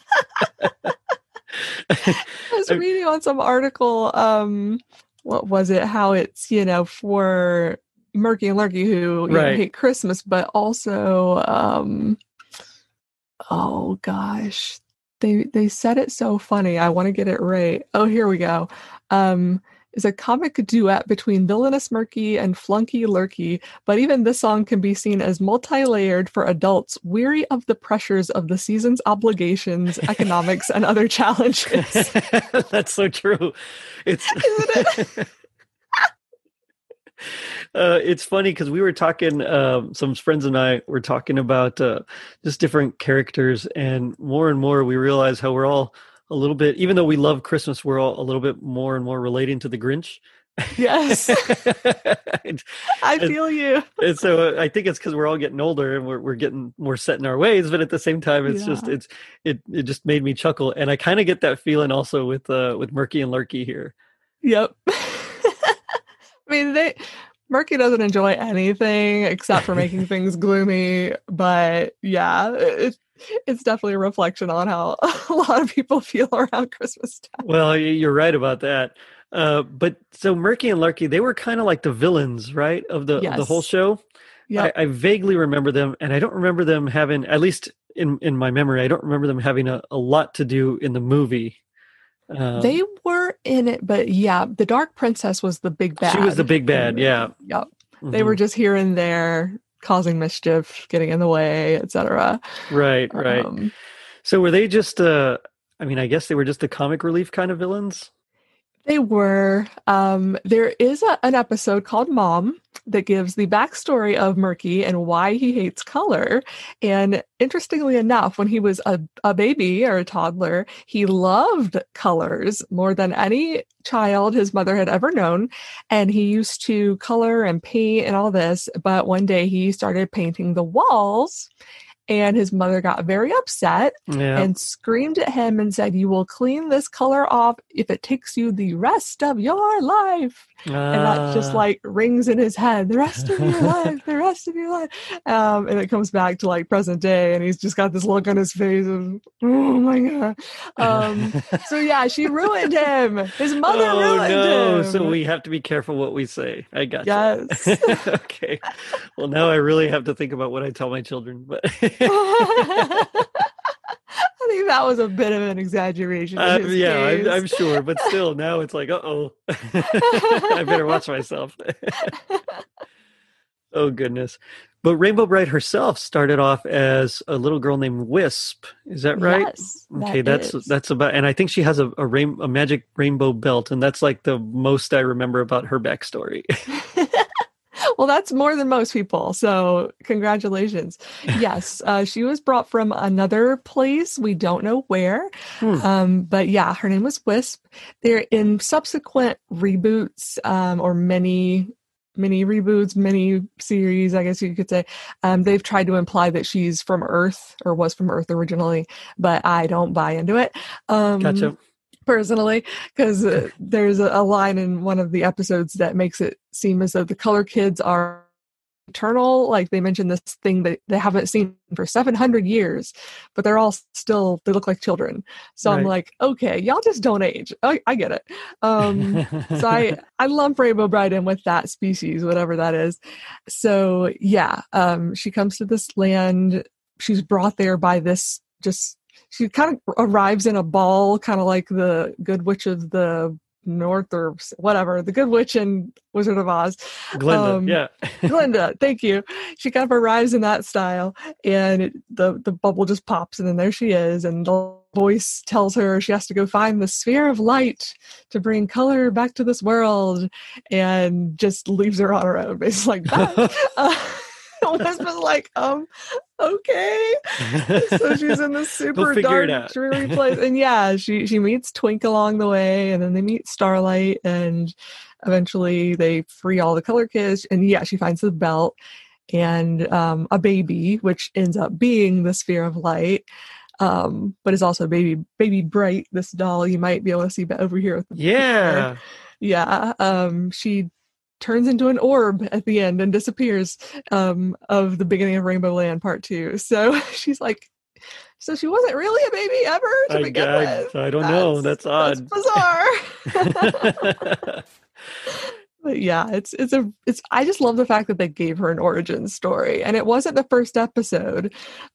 Speaker 2: I was
Speaker 1: I-
Speaker 2: reading on some article, um, what was it? How it's, you know, for Murky and Lurky who, you know,
Speaker 1: Right.
Speaker 2: hate Christmas, but also, um, oh gosh, they they said it so funny. I want to get it right. Oh, here we go. Um, is a comic duet between villainous Murky and flunky Lurky, but even this song can be seen as multi-layered for adults weary of the pressures of the season's obligations, economics, and other challenges.
Speaker 1: That's so true. It's
Speaker 2: Isn't it?
Speaker 1: uh, it's funny because we were talking. Um, some friends and I were talking about uh, just different characters, and more and more we realize how we're all a little bit. Even though we love Christmas, we're all a little bit more and more relating to the Grinch.
Speaker 2: Yes,
Speaker 1: and,
Speaker 2: I feel you.
Speaker 1: and so I think it's because we're all getting older and we're we're getting more set in our ways. But at the same time, it's
Speaker 2: Yeah.
Speaker 1: just it's it it just made me chuckle, and I kind of get that feeling also with uh, with Murky and Lurky here.
Speaker 2: Yep. I mean, they Murky doesn't enjoy anything except for making things gloomy, but yeah, it, it's definitely a reflection on how a lot of people feel around Christmas time.
Speaker 1: Well, you're right about that. Uh, but so Murky and Lurky, they were kind of like the villains, right, of the of the whole
Speaker 2: Yes.
Speaker 1: show.
Speaker 2: Yep.
Speaker 1: I, I vaguely remember them, and I don't remember them having, at least in in my memory, I don't remember them having a, a lot to do in the movie. Um,
Speaker 2: They were in it, but yeah, the Dark Princess was the big bad.
Speaker 1: She was the big bad, yeah.
Speaker 2: Yep.
Speaker 1: mhm.
Speaker 2: They were just here and there causing mischief, getting in the way, et cetera.
Speaker 1: Right, right.
Speaker 2: Um,
Speaker 1: So were they just, uh, I mean, I guess they were just the comic relief kind of villains?
Speaker 2: They were. Um, there is a, an episode called Mom that gives the backstory of Murky and why he hates color. And interestingly enough, when he was a, a baby or a toddler, he loved colors more than any child his mother had ever known. And he used to color and paint and all this. But one day he started painting the walls. And his mother got very upset
Speaker 1: Yeah.
Speaker 2: and screamed at him and said, "You will clean this color off if it takes you the rest of your life." And that just
Speaker 1: Ah.
Speaker 2: like rings in his head, the rest of your life, the rest of your life. Um, and it comes back to like present day, and he's just got this look on his face of, oh my God. Um, so yeah, she ruined him. His mother
Speaker 1: oh,
Speaker 2: ruined
Speaker 1: no.
Speaker 2: him.
Speaker 1: So we have to be careful what we say. I got
Speaker 2: Yes.
Speaker 1: Okay. Well, now I really have to think about what I tell my children. But
Speaker 2: I think that was a bit of an exaggeration. in
Speaker 1: uh,
Speaker 2: his
Speaker 1: yeah, I'm,
Speaker 2: case.
Speaker 1: I'm sure. But still, now it's like, uh oh, I better watch myself. Oh goodness. But Rainbow Bright herself started off as a little girl named Wisp. Is that right?
Speaker 2: Yes,
Speaker 1: Okay,
Speaker 2: that
Speaker 1: that's
Speaker 2: is.
Speaker 1: that's about, and I think she has a a, rain, a magic rainbow belt, and that's like the most I remember about her backstory.
Speaker 2: Well, that's more than most people. So congratulations. Yes, uh, she was brought from another place. We don't know where.
Speaker 1: Hmm.
Speaker 2: Um, but yeah, her name was Wisp. They're in subsequent reboots um, or many mini reboots, mini series, I guess you could say. Um, they've tried to imply that she's from Earth or was from Earth originally, but I don't buy into it. Um,
Speaker 1: Gotcha.
Speaker 2: Personally, because uh, there's a, a line in one of the episodes that makes it seem as though the color kids are eternal. Like they mentioned this thing that they haven't seen for seven hundred years, but they're all still, they look like children. So I'm
Speaker 1: Right.
Speaker 2: like, okay, y'all just don't age. I, I get it. Um, so I, I lump Rainbow Bright in with that species, whatever that is. So yeah, um, she comes to this land. She's brought there by this just, she kind of arrives in a ball, kind of like the Good Witch of the North or whatever, the Good Witch in Wizard of Oz.
Speaker 1: Glinda,
Speaker 2: Um,
Speaker 1: yeah.
Speaker 2: Glinda, thank you. She kind of arrives in that style, and it, the the bubble just pops, and then there she is, and the voice tells her she has to go find the sphere of light to bring color back to this world, and just leaves her on her own. It's like that. uh, Wisp is like, um, okay. So she's in this super dark, dreary place. And yeah, she, she meets Twink along the way, and then they meet Starlight, and eventually they free all the Color Kids. And yeah, she finds the belt and um, a baby, which ends up being the Sphere of Light. Um, but it's also baby baby Bright, this doll you might be able to see over here with the
Speaker 1: yeah
Speaker 2: picture. yeah um she turns into an orb at the end and disappears um of the beginning of Rainbow Land Part Two. So she's like, so she wasn't really a baby ever to
Speaker 1: I,
Speaker 2: begin
Speaker 1: I,
Speaker 2: with.
Speaker 1: I don't that's, know that's odd.
Speaker 2: That's bizarre. But yeah, it's it's a it's I just love the fact that they gave her an origin story, and it wasn't the first episode.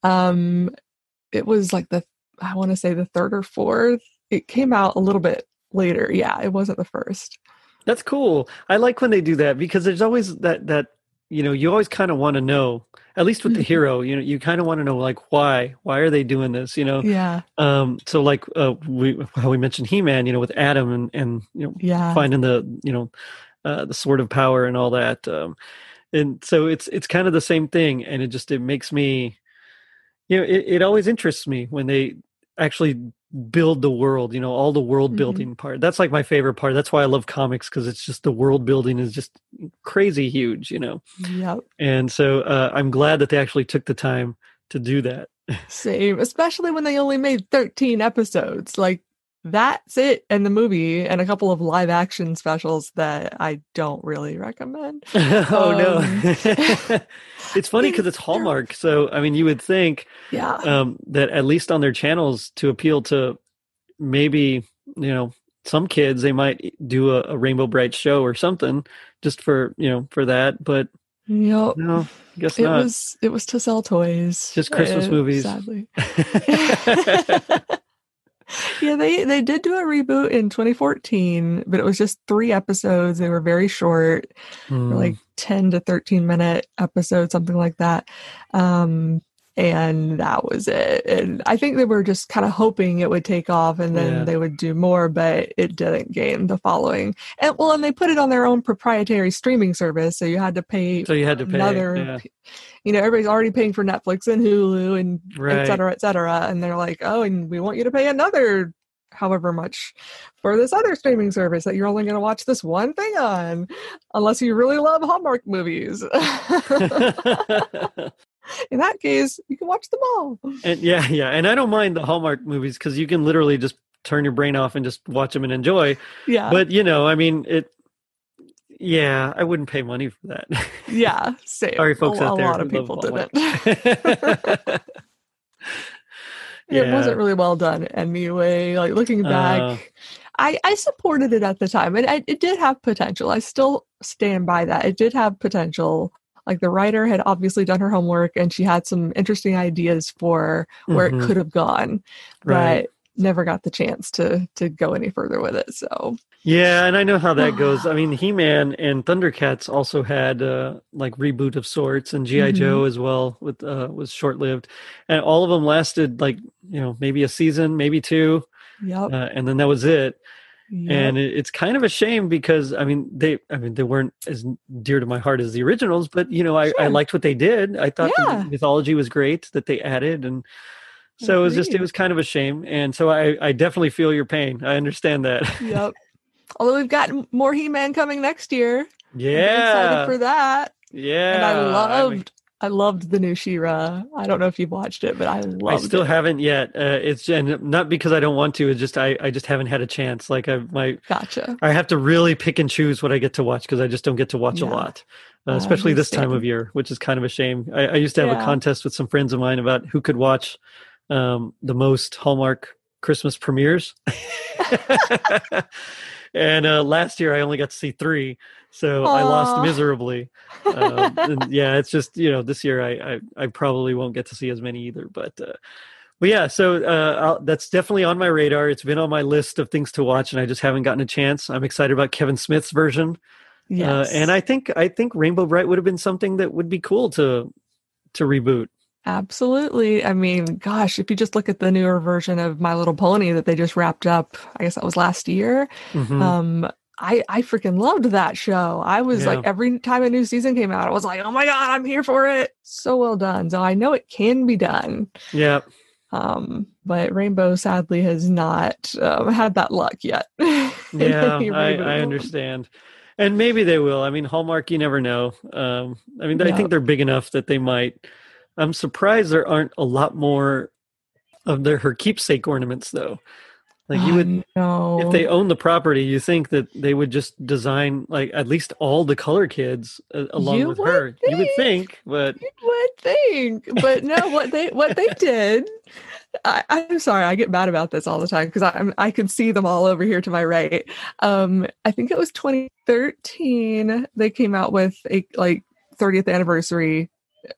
Speaker 2: um It was like the, I want to say the third or fourth. It came out a little bit later. Yeah, it wasn't the first.
Speaker 1: That's cool. I like when they do that, because there's always that, that you know, you always kind of want to know, at least with the hero, you know, you kind of want to know, like, why? Why are they doing this, you know?
Speaker 2: Yeah.
Speaker 1: Um. So like uh, we how we mentioned He-Man, you know, with Adam and, and you know,
Speaker 2: yeah.
Speaker 1: finding the, you know, uh, the Sword of Power and all that. Um, and so it's it's kind of the same thing, and it just, it makes me, you know, it, it always interests me when they actually build the world, you know, all the world building mm-hmm. part. That's like my favorite part. That's why I love comics, because it's just the world building is just crazy huge, you know.
Speaker 2: Yep.
Speaker 1: And so uh, I'm glad that they actually took the time to do that.
Speaker 2: Same, especially when they only made thirteen episodes. Like, that's it in the movie, and a couple of live action specials that I don't really recommend.
Speaker 1: oh um, no. It's funny because it's Hallmark. So, I mean, you would think
Speaker 2: yeah.
Speaker 1: um, that at least on their channels, to appeal to maybe, you know, some kids, they might do a, a Rainbow Bright show or something just for, you know, for that. But
Speaker 2: yep.
Speaker 1: no, I guess
Speaker 2: it
Speaker 1: not.
Speaker 2: was, it was to sell toys.
Speaker 1: Just Christmas uh, movies.
Speaker 2: Sadly. Yeah, they, they did do a reboot in twenty fourteen, but it was just three episodes. They were very short,
Speaker 1: mm.
Speaker 2: like ten to thirteen minute episodes, something like that. Um, and that was it. And I think they were just kind of hoping it would take off and then
Speaker 1: yeah.
Speaker 2: they would do more, but it didn't gain the following. And well, and they put it on their own proprietary streaming service, so you had to pay.
Speaker 1: So you had to pay
Speaker 2: another.
Speaker 1: Yeah.
Speaker 2: You know, everybody's already paying for Netflix and Hulu and
Speaker 1: right.
Speaker 2: et cetera, et cetera. And they're like, oh, and we want you to pay another however much for this other streaming service that you're only going to watch this one thing on, unless you really love Hallmark movies. In that case, you can watch them all.
Speaker 1: And yeah, yeah. And I don't mind the Hallmark movies, because you can literally just turn your brain off and just watch them and enjoy.
Speaker 2: Yeah.
Speaker 1: But, you know, I mean, it, yeah, I wouldn't pay money for that.
Speaker 2: Yeah, same.
Speaker 1: Sorry, folks
Speaker 2: a,
Speaker 1: out
Speaker 2: a
Speaker 1: there.
Speaker 2: A lot of people didn't.
Speaker 1: yeah.
Speaker 2: It wasn't really well done anyway. Like, looking back, uh, I, I supported it at the time, and I, it did have potential. I still stand by that. It did have potential. Like, the writer had obviously done her homework, and she had some interesting ideas for where mm-hmm. it could have gone,
Speaker 1: right.
Speaker 2: but never got the chance to to go any further with it. So
Speaker 1: yeah, and I know how that goes. I mean, He-Man and Thundercats also had uh, like reboot of sorts, and G I. Mm-hmm. Joe as well with uh, was short lived, and all of them lasted like, you know, maybe a season, maybe two,
Speaker 2: yep.
Speaker 1: uh, and then that was it.
Speaker 2: Yep.
Speaker 1: And it, it's kind of a shame, because I mean they I mean they weren't as dear to my heart as the originals, but you know I,
Speaker 2: sure.
Speaker 1: I liked what they did. I thought
Speaker 2: yeah.
Speaker 1: the mythology was great that they added, and so Agreed. it was just it was kind of a shame. And so I, I definitely feel your pain. I understand that.
Speaker 2: Yep. Although we've got more He-Man coming next year.
Speaker 1: Yeah.
Speaker 2: I'm excited for that.
Speaker 1: Yeah.
Speaker 2: And I loved
Speaker 1: I mean,
Speaker 2: I loved the new She-Ra. I don't know if you've watched it, but I loved it.
Speaker 1: I still
Speaker 2: it.
Speaker 1: haven't yet. Uh, it's and not because I don't want to. It's just I, I just haven't had a chance. Like I my
Speaker 2: gotcha.
Speaker 1: I have to really pick and choose what I get to watch, because I just don't get to watch
Speaker 2: yeah.
Speaker 1: a lot, uh, especially this time of year, which is kind of a shame. I, I used to have
Speaker 2: yeah.
Speaker 1: a contest with some friends of mine about who could watch um, the most Hallmark Christmas premieres. And uh, last year I only got to see three, so Aww. I lost miserably. Um, and yeah, it's just, you know, this year I, I, I probably won't get to see as many either. But, uh, but yeah, so uh, I'll, that's definitely on my radar. It's been on my list of things to watch, and I just haven't gotten a chance. I'm excited about Kevin Smith's version.
Speaker 2: Yes.
Speaker 1: Uh, and I think I think Rainbow Bright would have been something that would be cool to to reboot.
Speaker 2: Absolutely. I mean, gosh, if you just look at the newer version of My Little Pony that they just wrapped up, I guess that was last year.
Speaker 1: Mm-hmm.
Speaker 2: Um, I I freaking loved that show. I was
Speaker 1: Yeah.
Speaker 2: like, every time a new season came out, I was like, oh my god, I'm here for it. So well done. So I know it can be done.
Speaker 1: Yeah.
Speaker 2: Um, but Rainbow sadly has not um, had that luck yet.
Speaker 1: Yeah, I, I understand. And maybe they will. I mean, Hallmark, you never know. Um, I mean, I
Speaker 2: Yeah.
Speaker 1: think they're big enough that they might. I'm surprised there aren't a lot more of their her keepsake ornaments, though. Like you would,
Speaker 2: know.
Speaker 1: if they own the property, you think that they would just design like at least all the color kids uh, along
Speaker 2: You
Speaker 1: with
Speaker 2: would
Speaker 1: her. You would
Speaker 2: think.
Speaker 1: think, but
Speaker 2: You would think, but no. What they what they did. I, I'm sorry, I get mad about this all the time because I I can see them all over here to my right. Um, I think it was twenty thirteen. They came out with a like thirtieth anniversary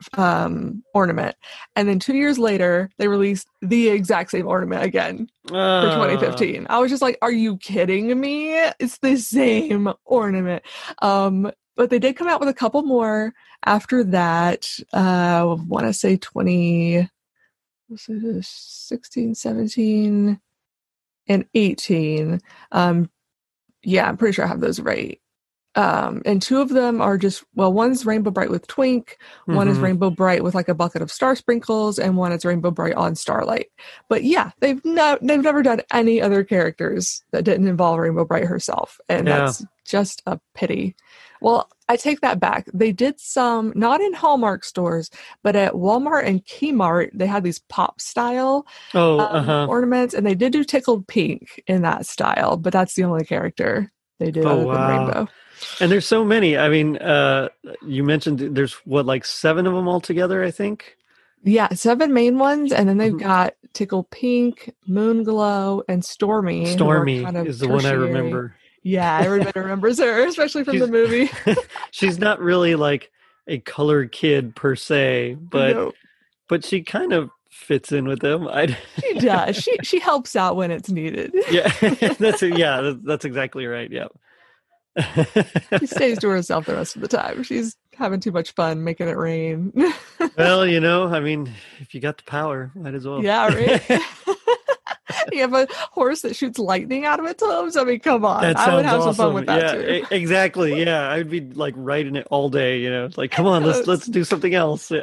Speaker 2: um ornament, and then two years later they released the exact same ornament again for
Speaker 1: uh,
Speaker 2: twenty fifteen. I was just like, are you kidding me? It's the same ornament. Um but they did come out with a couple more after that. uh I want to say twenty was it sixteen, seventeen, and eighteen. Um yeah, I'm pretty sure I have those right. Um, and two of them are just, well, one's Rainbow Bright with Twink, one is
Speaker 1: mhm.
Speaker 2: Rainbow Bright with like a bucket of star sprinkles, and one is Rainbow Bright on Starlight. But yeah, they've no, they've never done any other characters that didn't involve Rainbow Bright herself, and
Speaker 1: Yeah.
Speaker 2: that's just a pity. Well, I take that back. They did some, not in Hallmark stores, but at Walmart and Kmart, they had these pop style
Speaker 1: Oh,
Speaker 2: um,
Speaker 1: uh-huh.
Speaker 2: ornaments, and they did do Tickled Pink in that style, but that's the only character they did
Speaker 1: Oh,
Speaker 2: other
Speaker 1: wow.
Speaker 2: than Rainbow.
Speaker 1: And there's so many. I mean, uh, you mentioned there's what, like seven of them altogether, I think.
Speaker 2: Yeah, seven main ones, and then they've
Speaker 1: Mhm.
Speaker 2: got Tickle Pink, Moonglow, and Stormy. who are
Speaker 1: Stormy
Speaker 2: kind of
Speaker 1: is the one I
Speaker 2: tertiary.
Speaker 1: remember.
Speaker 2: Yeah, everybody remembers her, especially from
Speaker 1: She's-
Speaker 2: the movie.
Speaker 1: She's not really like a colored kid per se, but
Speaker 2: No,
Speaker 1: but she kind of fits in with them. I
Speaker 2: she does. She she helps out when it's needed.
Speaker 1: yeah, that's yeah, that's, that's exactly right. Yeah.
Speaker 2: She stays to herself the rest of the time. She's having too much fun making it rain.
Speaker 1: Well, you know, I mean, if you got the power, might as well.
Speaker 2: Yeah, right. You have a horse that shoots lightning out of its hooves. I mean, come on.
Speaker 1: That
Speaker 2: I would
Speaker 1: sounds
Speaker 2: have some fun
Speaker 1: awesome.
Speaker 2: with that
Speaker 1: Yeah,
Speaker 2: too.
Speaker 1: e- exactly. Yeah, I'd be like riding it all day. You know, it's like, come on, let's
Speaker 2: Yes.
Speaker 1: let's do something else.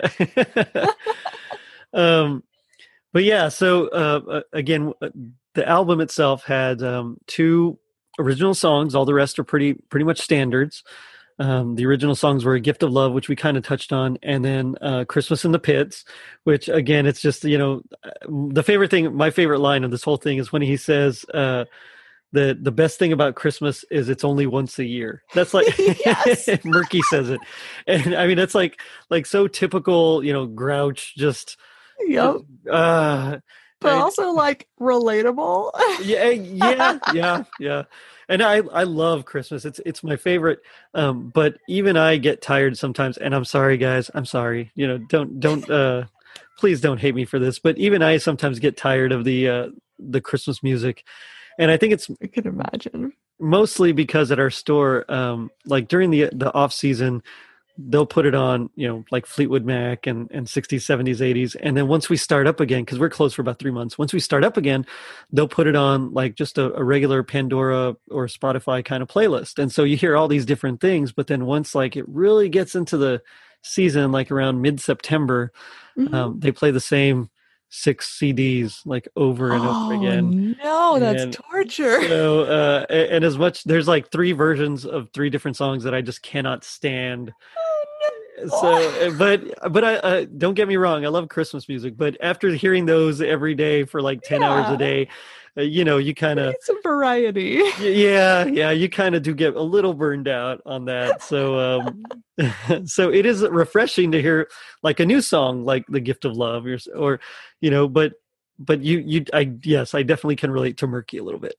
Speaker 1: um, but yeah, so uh, uh, again, uh, the album itself had um, two original songs. All the rest are pretty pretty much standards. Um, the original songs were "A Gift of Love," which we kind of touched on, and then uh, "Christmas in the Pits," which again, it's just, you know, the favorite thing. My favorite line of this whole thing is when he says, uh, "the the best thing about Christmas is it's only once a year." That's like
Speaker 2: Yes.
Speaker 1: Murky says it, and I mean that's like like so typical, you know, Grouch. Just
Speaker 2: Yep.
Speaker 1: uh,
Speaker 2: But
Speaker 1: I-
Speaker 2: also like relatable.
Speaker 1: yeah, yeah, yeah, yeah. And I, I love Christmas. It's it's my favorite. Um, but even I get tired sometimes. And I'm sorry, guys. I'm sorry. You know, don't don't uh, please don't hate me for this. But even I sometimes get tired of the uh, the Christmas music. And I think it's
Speaker 2: I can imagine.
Speaker 1: mostly because at our store, um, like during the the off season, they'll put it on, you know, like Fleetwood Mac and, and sixties, seventies, eighties. And then once we start up again, because we're closed for about three months, once we start up again, they'll put it on like just a, a regular Pandora or Spotify kind of playlist. And so you hear all these different things, but then once like it really gets into the season, like around mid-September,
Speaker 2: Mhm.
Speaker 1: um, they play the same six C Ds like over and
Speaker 2: oh,
Speaker 1: over again.
Speaker 2: no, that's
Speaker 1: And
Speaker 2: torture.
Speaker 1: So, uh, a- and as much, there's like three versions of three different songs that I just cannot stand. So, uh, but but I uh, don't get me wrong, I love Christmas music. But after hearing those every day for like ten hours
Speaker 2: Yeah.
Speaker 1: a day, uh, you know, you kind of
Speaker 2: It's a variety.
Speaker 1: yeah, yeah, you kind of do get a little burned out on that. So, um, so it is refreshing to hear like a new song like "The Gift of Love" or, or you know, but but you you I yes, I definitely can relate to Murky a little bit.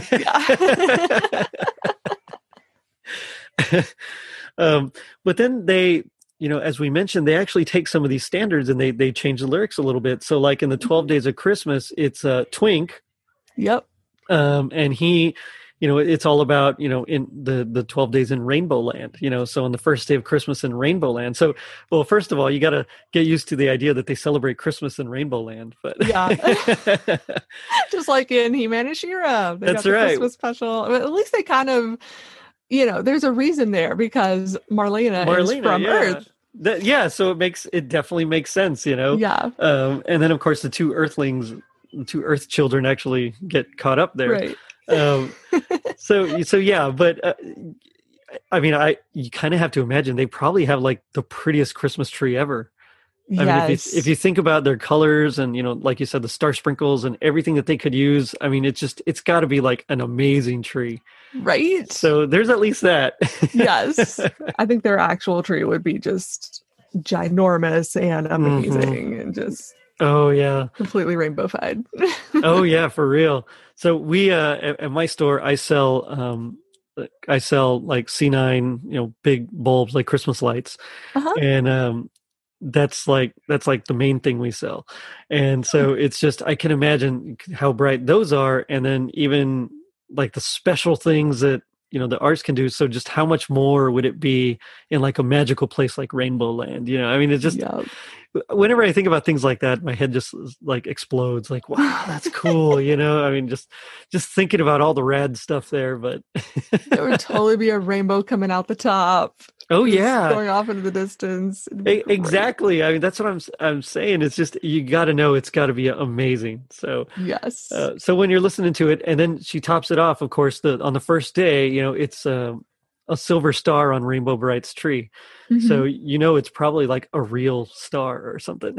Speaker 1: um, but then they, you know, as we mentioned, they actually take some of these standards and they they change the lyrics a little bit. So, like in the twelve Days of Christmas, it's uh, Twink,
Speaker 2: Yep.
Speaker 1: um, and he you know, it's all about, you know, in the, the twelve days in Rainbow Land, you know, so on the first day of Christmas in Rainbow Land. So, well, first of all, you got to get used to the idea that they celebrate Christmas in Rainbow Land, but
Speaker 2: yeah. Just like in He-Man and She-Ra, they
Speaker 1: That's
Speaker 2: got the
Speaker 1: right.
Speaker 2: Christmas special. But at least they kind of, you know, there's a reason there because Marlena,
Speaker 1: Marlena
Speaker 2: is from
Speaker 1: yeah.
Speaker 2: Earth.
Speaker 1: That, yeah, so it makes it definitely makes sense, you know.
Speaker 2: Yeah.
Speaker 1: Um, and then of course the two Earthlings, the two Earth children actually get caught up there.
Speaker 2: Right.
Speaker 1: Um, so so yeah, but uh, I mean, I you kind of have to imagine they probably have like the prettiest Christmas tree ever. I
Speaker 2: Yes.
Speaker 1: mean, if you, if you think about their colors and, you know, like you said, the star sprinkles and everything that they could use, I mean, it's just, it's got to be like an amazing tree.
Speaker 2: Right.
Speaker 1: So there's at least that.
Speaker 2: Yes. I think their actual tree would be just ginormous and amazing
Speaker 1: Mm-hmm.
Speaker 2: and just
Speaker 1: Oh, yeah.
Speaker 2: completely rainbow-fied.
Speaker 1: Oh, yeah, for real. So we, uh, at, at my store, I sell, um, I sell like C nine, you know, big bulbs, like Christmas lights.
Speaker 2: Uh-huh.
Speaker 1: And, um, that's like that's like the main thing we sell, and so it's just I can imagine how bright those are, and then even like the special things that, you know, the arts can do. So just how much more would it be in like a magical place like Rainbow Land? You know, I mean, it's just
Speaker 2: Yeah.
Speaker 1: whenever I think about things like that, my head just like explodes. Like, wow, that's cool. You know, I mean, just just thinking about all the rad stuff there. But
Speaker 2: There would totally be a rainbow coming out the top.
Speaker 1: oh
Speaker 2: just
Speaker 1: yeah,
Speaker 2: going off into the distance. It'd be
Speaker 1: E-
Speaker 2: great.
Speaker 1: exactly. I mean, that's what I'm I'm saying. It's just you got to know it's got to be amazing. So,
Speaker 2: Yes.
Speaker 1: uh, so when you're listening to it, and then she tops it off. Of course, the on the first day, you know, it's um, a silver star on Rainbow Bright's tree.
Speaker 2: Mhm.
Speaker 1: So you know it's probably like a real star or something.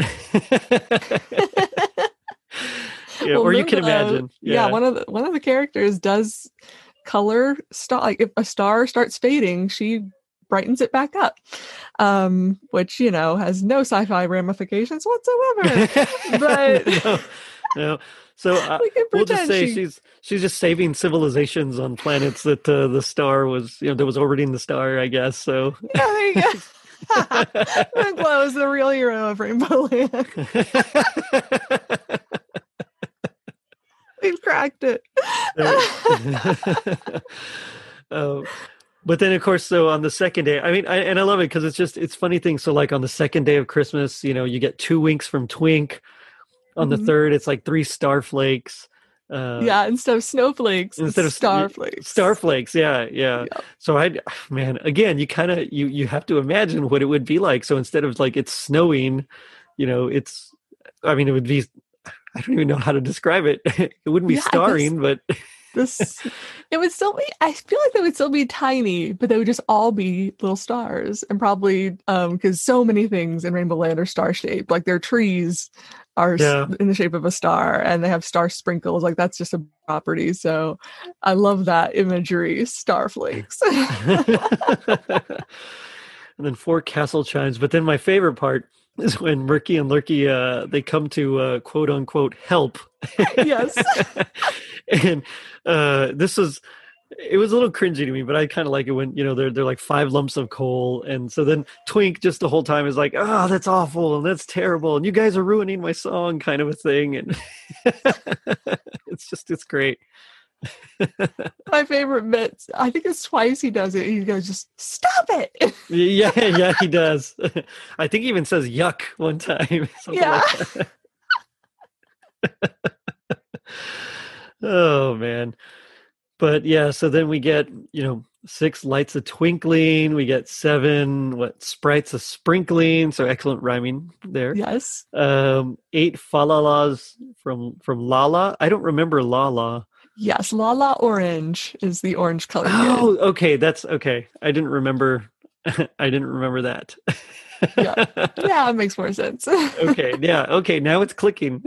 Speaker 1: Yeah,
Speaker 2: Well,
Speaker 1: or you can
Speaker 2: remember, uh,
Speaker 1: imagine.
Speaker 2: yeah.
Speaker 1: Yeah.
Speaker 2: one of the one of the characters does color star. Like if a star starts fading, she brightens it back up, um, which, you know, has no sci-fi ramifications whatsoever. But
Speaker 1: no, no. So uh,
Speaker 2: we can
Speaker 1: we'll just
Speaker 2: pretend
Speaker 1: say
Speaker 2: she-
Speaker 1: she's she's just saving civilizations on planets that uh, the star was, you know, that was orbiting the star, I guess. So
Speaker 2: Yeah, there you go. Winslow is the real hero of Rainbow Land. We've cracked it.
Speaker 1: Oh, but then of course, so on the second day, I mean, I, and I love it because it's just it's funny things. So like on the second day of Christmas, you know, you get two winks from Twink. On the
Speaker 2: Mhm.
Speaker 1: third, it's like three starflakes. Uh,
Speaker 2: Yeah, instead of snowflakes,
Speaker 1: instead of
Speaker 2: starflakes.
Speaker 1: Starflakes, yeah, yeah.
Speaker 2: Yeah.
Speaker 1: So I, man, again, you kind of you you have to imagine what it would be like. So instead of like it's snowing, you know, it's, I mean, it would be. I don't even know how to describe it. It wouldn't be
Speaker 2: Yeah, I guess-
Speaker 1: starring, but
Speaker 2: This, it would still be. I feel like they would still be tiny, but they would just all be little stars, and probably um because so many things in Rainbow Land are star shaped. Like their trees are s-
Speaker 1: Yeah.
Speaker 2: in the shape of a star, and they have star sprinkles. Like that's just a property. So I love that imagery. Starflakes.
Speaker 1: and then four castle chimes. But then my favorite part is when Murky and Lurky uh, they come to uh, quote unquote help.
Speaker 2: Yes.
Speaker 1: And uh, this was it was a little cringy to me, but I kind of like it when, you know, they're they're like five lumps of coal, and so then Twink just the whole time is like, oh, that's awful and that's terrible, and you guys are ruining my song, kind of a thing, and it's just it's great.
Speaker 2: My favorite bit. I think it's twice he does it. He goes, "Just stop it."
Speaker 1: Yeah, yeah, he does. I think he even says yuck one time. something
Speaker 2: Yeah.
Speaker 1: like that. Oh man. But yeah, so then we get, you know, six lights a twinkling, we get seven what sprites a sprinkling, so excellent rhyming there.
Speaker 2: Yes.
Speaker 1: Um eight falalas from from Lala. I don't remember Lala.
Speaker 2: Yes. Lala Orange is the orange color.
Speaker 1: Oh, okay, that's okay. I didn't remember I didn't remember that.
Speaker 2: Yeah. Yeah, it makes more sense.
Speaker 1: Okay, yeah, okay, now it's clicking.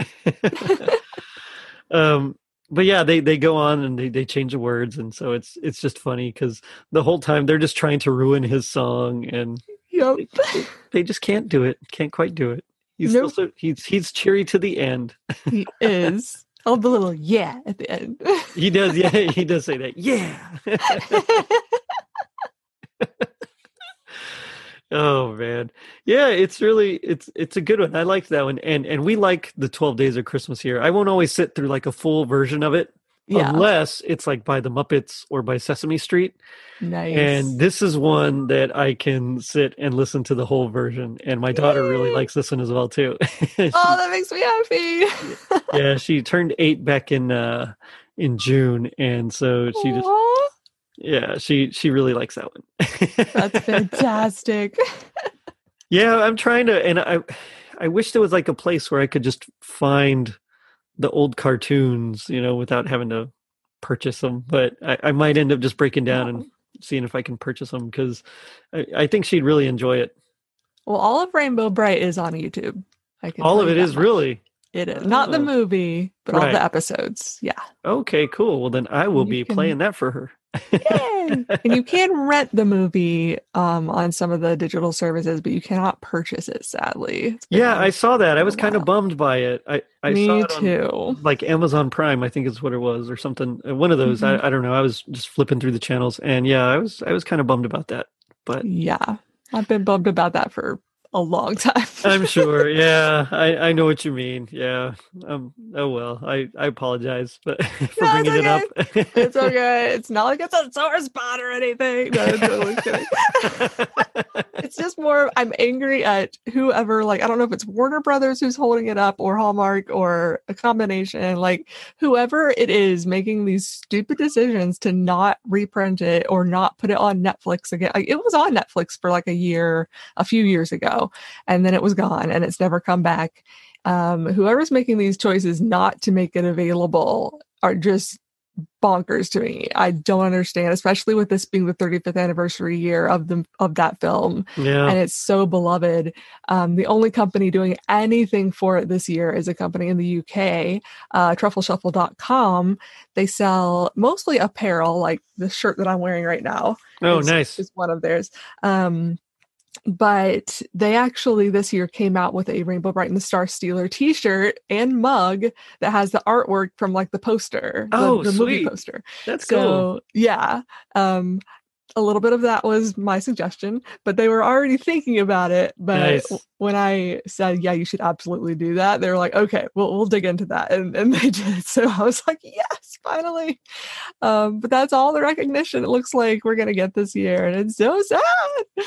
Speaker 1: um but yeah, they they go on and they, they change the words, and so it's it's just funny because the whole time they're just trying to ruin his song, and
Speaker 2: Yep.
Speaker 1: they, they just can't do it, can't quite do it. He's
Speaker 2: Nope.
Speaker 1: still so he's he's cheery to the end.
Speaker 2: He is. Oh, the little yeah at the end.
Speaker 1: He does, yeah, he does say that, yeah. Oh man, yeah, it's really it's it's a good one. I liked that one, and and we like the twelve Days of Christmas here. I won't always sit through like a full version of it,
Speaker 2: Yeah.
Speaker 1: unless it's like by the Muppets or by Sesame Street.
Speaker 2: Nice.
Speaker 1: And this is one that I can sit and listen to the whole version. And my daughter really
Speaker 2: Yay!
Speaker 1: likes this one as well too. She-
Speaker 2: Oh, that makes me happy.
Speaker 1: yeah, she turned eight back in uh in June, and so she just
Speaker 2: Aw,
Speaker 1: yeah, she she really likes that one.
Speaker 2: that's fantastic.
Speaker 1: Yeah, I'm trying to, and I I wish there was like a place where I could just find the old cartoons, you know, without having to purchase them. But I, I might end up just breaking down and seeing if I can purchase them because I, I think she'd really enjoy it.
Speaker 2: Well, all of Rainbow Bright is on YouTube. I can
Speaker 1: All
Speaker 2: tell
Speaker 1: of
Speaker 2: you
Speaker 1: it
Speaker 2: that
Speaker 1: is
Speaker 2: much.
Speaker 1: really
Speaker 2: It is not the
Speaker 1: Oh.
Speaker 2: movie, but all
Speaker 1: Right.
Speaker 2: the episodes. Yeah.
Speaker 1: okay. Cool. Well, then I will
Speaker 2: You
Speaker 1: be
Speaker 2: can-
Speaker 1: playing that for her.
Speaker 2: Yay! And you can rent the movie um, on some of the digital services, but you cannot purchase it, sadly. It's been
Speaker 1: Yeah,
Speaker 2: on
Speaker 1: I saw that. I
Speaker 2: for a
Speaker 1: was kind of
Speaker 2: while.
Speaker 1: bummed by it. I I
Speaker 2: Me
Speaker 1: saw it on
Speaker 2: too.
Speaker 1: like Amazon Prime, I think is what it was, or something. uh, One of those.
Speaker 2: Mhm.
Speaker 1: I, I don't know. I was just flipping through the channels, and yeah, I was I was kind of bummed about that. But
Speaker 2: Yeah. I've been bummed about that for a long time.
Speaker 1: I'm sure. Yeah, I, I know what you mean. Yeah. Um. Oh well. I, I apologize, but for
Speaker 2: No,
Speaker 1: bringing
Speaker 2: it's
Speaker 1: it up.
Speaker 2: It's okay. It's not like it's a sore spot or anything. No, I'm totally kidding. It's just more, I'm angry at whoever, like, I don't know if it's Warner Brothers who's holding it up or Hallmark or a combination, like, whoever it is making these stupid decisions to not reprint it or not put it on Netflix again. Like, it was on Netflix for like a year, a few years ago, and then it was gone and it's never come back. Um, whoever's making these choices not to make it available are just bonkers to me. I don't understand, especially with this being the thirty-fifth anniversary year of the of that film,
Speaker 1: Yeah.
Speaker 2: and it's so beloved. Um, the only company doing anything for it this year is a company in the U K, uh, truffle shuffle dot com. They sell mostly apparel, like the shirt that I'm wearing right now.
Speaker 1: Oh,
Speaker 2: is,
Speaker 1: nice.
Speaker 2: is one of theirs. Um, but they actually this year came out with a Rainbow Bright and the Star Stealer t-shirt and mug that has the artwork from like the poster, the,
Speaker 1: Oh,
Speaker 2: the movie
Speaker 1: sweet.
Speaker 2: poster.
Speaker 1: That's cool.
Speaker 2: So yeah, um, a little bit of that was my suggestion, but they were already thinking about it. But
Speaker 1: Nice.
Speaker 2: w- when I said, yeah, you should absolutely do that, they were like, okay, we'll we'll dig into that, and and they did. So I was like, yes, finally. Um, but that's all the recognition it looks like we're gonna get this year, and it's so sad.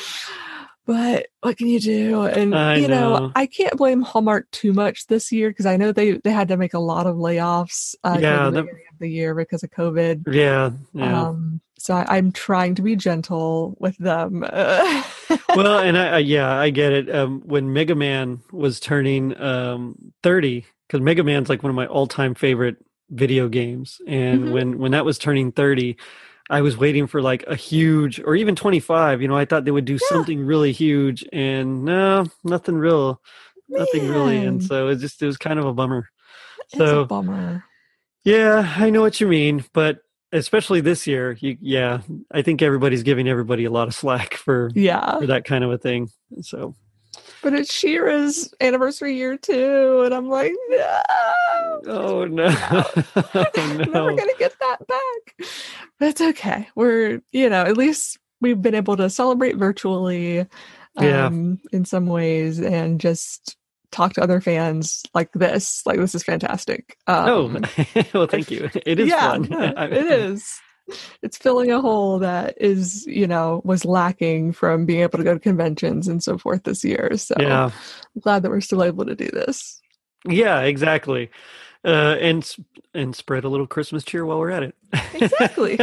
Speaker 2: But what can you do? And
Speaker 1: I
Speaker 2: you know,
Speaker 1: know.
Speaker 2: I can't blame Hallmark too much this year because I know they they had to make a lot of layoffs uh,
Speaker 1: Yeah,
Speaker 2: toward the
Speaker 1: that-
Speaker 2: beginning of the year because of COVID.
Speaker 1: Yeah. Yeah.
Speaker 2: Um, so I, I'm trying to be gentle with them.
Speaker 1: Well, and I, I yeah, I get it. Um, when Mega Man was turning um thirty, because Mega Man's like one of my all-time favorite video games, and
Speaker 2: Mhm.
Speaker 1: when when that was turning thirty, I was waiting for like a huge, or even twenty-five. You know, I thought they would do
Speaker 2: Yeah.
Speaker 1: something really huge, and no, nothing real, nothing really. And
Speaker 2: Man,
Speaker 1: so it just it was kind of a bummer.
Speaker 2: it's
Speaker 1: So
Speaker 2: a bummer.
Speaker 1: yeah, I know what you mean, but especially this year, you, yeah, I think everybody's giving everybody a lot of slack for
Speaker 2: Yeah,
Speaker 1: for that kind of a thing. So
Speaker 2: but it's Shira's anniversary year too, and I'm like, no,
Speaker 1: oh no, oh,
Speaker 2: never
Speaker 1: no.
Speaker 2: gonna get that back. But it's okay. We're, you know, at least we've been able to celebrate virtually,
Speaker 1: Yeah.
Speaker 2: um, in some ways, and just talk to other fans like this. Like, this is fantastic.
Speaker 1: Oh,
Speaker 2: Um,
Speaker 1: well, thank you. It is
Speaker 2: yeah,
Speaker 1: fun.
Speaker 2: no,
Speaker 1: I-
Speaker 2: it is. It's filling a hole that is, you know, was lacking from being able to go to conventions and so forth this year. So
Speaker 1: Yeah,
Speaker 2: I'm glad that we're still able to do this.
Speaker 1: yeah, exactly. Uh, and s- and spread a little Christmas cheer while we're at it.
Speaker 2: Exactly.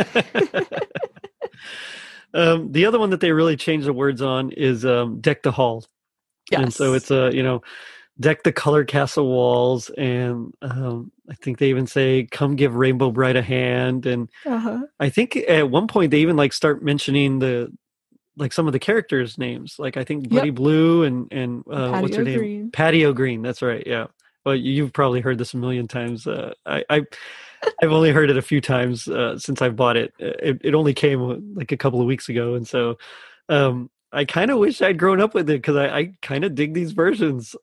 Speaker 1: um, the other one that they really changed the words on is um, deck the hall.
Speaker 2: Yes.
Speaker 1: And so it's a, you know, deck the color castle walls. And um, I think they even say, come give Rainbow Bright a hand. And
Speaker 2: uh-huh.
Speaker 1: I think at one point they even like start mentioning the, like some of the characters' names. Like I think Buddy
Speaker 2: Yep.
Speaker 1: Blue and, and uh, what's her
Speaker 2: Patio
Speaker 1: name?
Speaker 2: Green.
Speaker 1: Patio Green. That's right. Yeah. Well, you've probably heard this a million times. Uh, I, I, I've only heard it a few times uh, since I've bought it. it. It only came like a couple of weeks ago. And so, um, I kind of wish I'd grown up with it because I, I kind of dig these versions.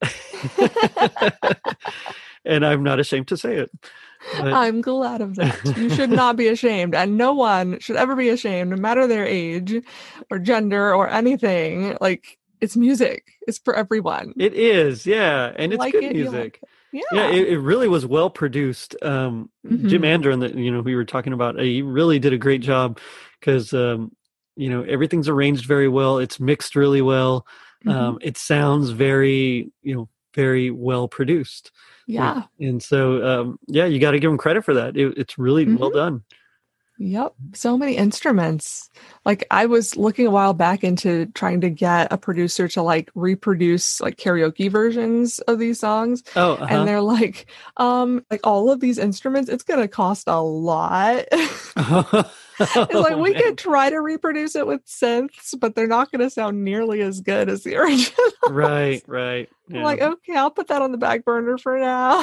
Speaker 1: And I'm not ashamed to say it. But,
Speaker 2: I'm glad of that. You should not be ashamed, and no one should ever be ashamed, no matter their age or gender or anything. Like, it's music. It's for everyone.
Speaker 1: it is, yeah. And it's
Speaker 2: Like
Speaker 1: good
Speaker 2: it, you
Speaker 1: music.
Speaker 2: like
Speaker 1: Yeah,
Speaker 2: Yeah.
Speaker 1: it, it really was well produced. Um, Jim
Speaker 2: Hmm.
Speaker 1: Andron, that you know we were talking about, uh, he really did a great job because um, you know everything's arranged very well. It's mixed really well.
Speaker 2: Hmm.
Speaker 1: Um, it sounds very you know very well produced. Which,
Speaker 2: Yeah.
Speaker 1: and so um, yeah, you got to give him credit for that. It, it's really well
Speaker 2: Hmm.
Speaker 1: done.
Speaker 2: Yep. So many instruments. Like I was looking a while back into trying to get a producer to like reproduce like karaoke versions of these songs.
Speaker 1: Oh,
Speaker 2: And
Speaker 1: uh
Speaker 2: they're like, um, like all of these instruments, it's gonna cost a lot.
Speaker 1: huh.
Speaker 2: It's like
Speaker 1: Oh
Speaker 2: we could
Speaker 1: man,
Speaker 2: try to reproduce it with synths, but they're not gonna sound nearly as good as the original.
Speaker 1: right, right,
Speaker 2: I'm
Speaker 1: yeah.
Speaker 2: like, okay, I'll put that on the back burner for now.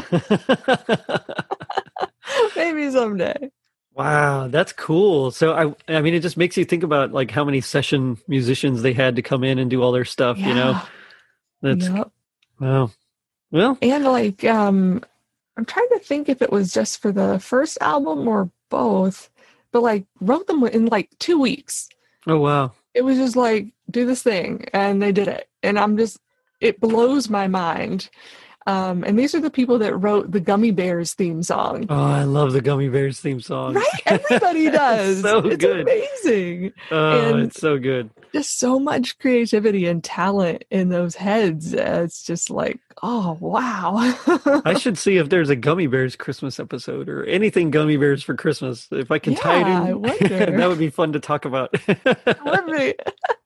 Speaker 2: Maybe someday.
Speaker 1: Wow, that's cool. So I I mean it just makes you think about like how many session musicians they had to come in and do all their stuff, you know.
Speaker 2: Yeah.
Speaker 1: That's
Speaker 2: Yep.
Speaker 1: wow. Well,
Speaker 2: And like um I'm trying to think if it was just for the first album or both, but like wrote them in like two weeks.
Speaker 1: oh wow.
Speaker 2: It was just like, do this thing. And they did it. And I'm just, it blows my mind. Um, and these are the people that wrote the Gummy Bears theme song.
Speaker 1: Oh, I love the Gummy Bears theme song.
Speaker 2: Right? Everybody does.
Speaker 1: So
Speaker 2: It's
Speaker 1: good.
Speaker 2: amazing.
Speaker 1: Oh,
Speaker 2: And
Speaker 1: it's so good.
Speaker 2: just so much creativity and talent in those heads. Uh, It's just like, oh, wow.
Speaker 1: I should see if there's a Gummy Bears Christmas episode or anything Gummy Bears for Christmas. If I can tie it
Speaker 2: Yeah, I
Speaker 1: in,
Speaker 2: wonder.
Speaker 1: that would be fun to talk about.
Speaker 2: Would be.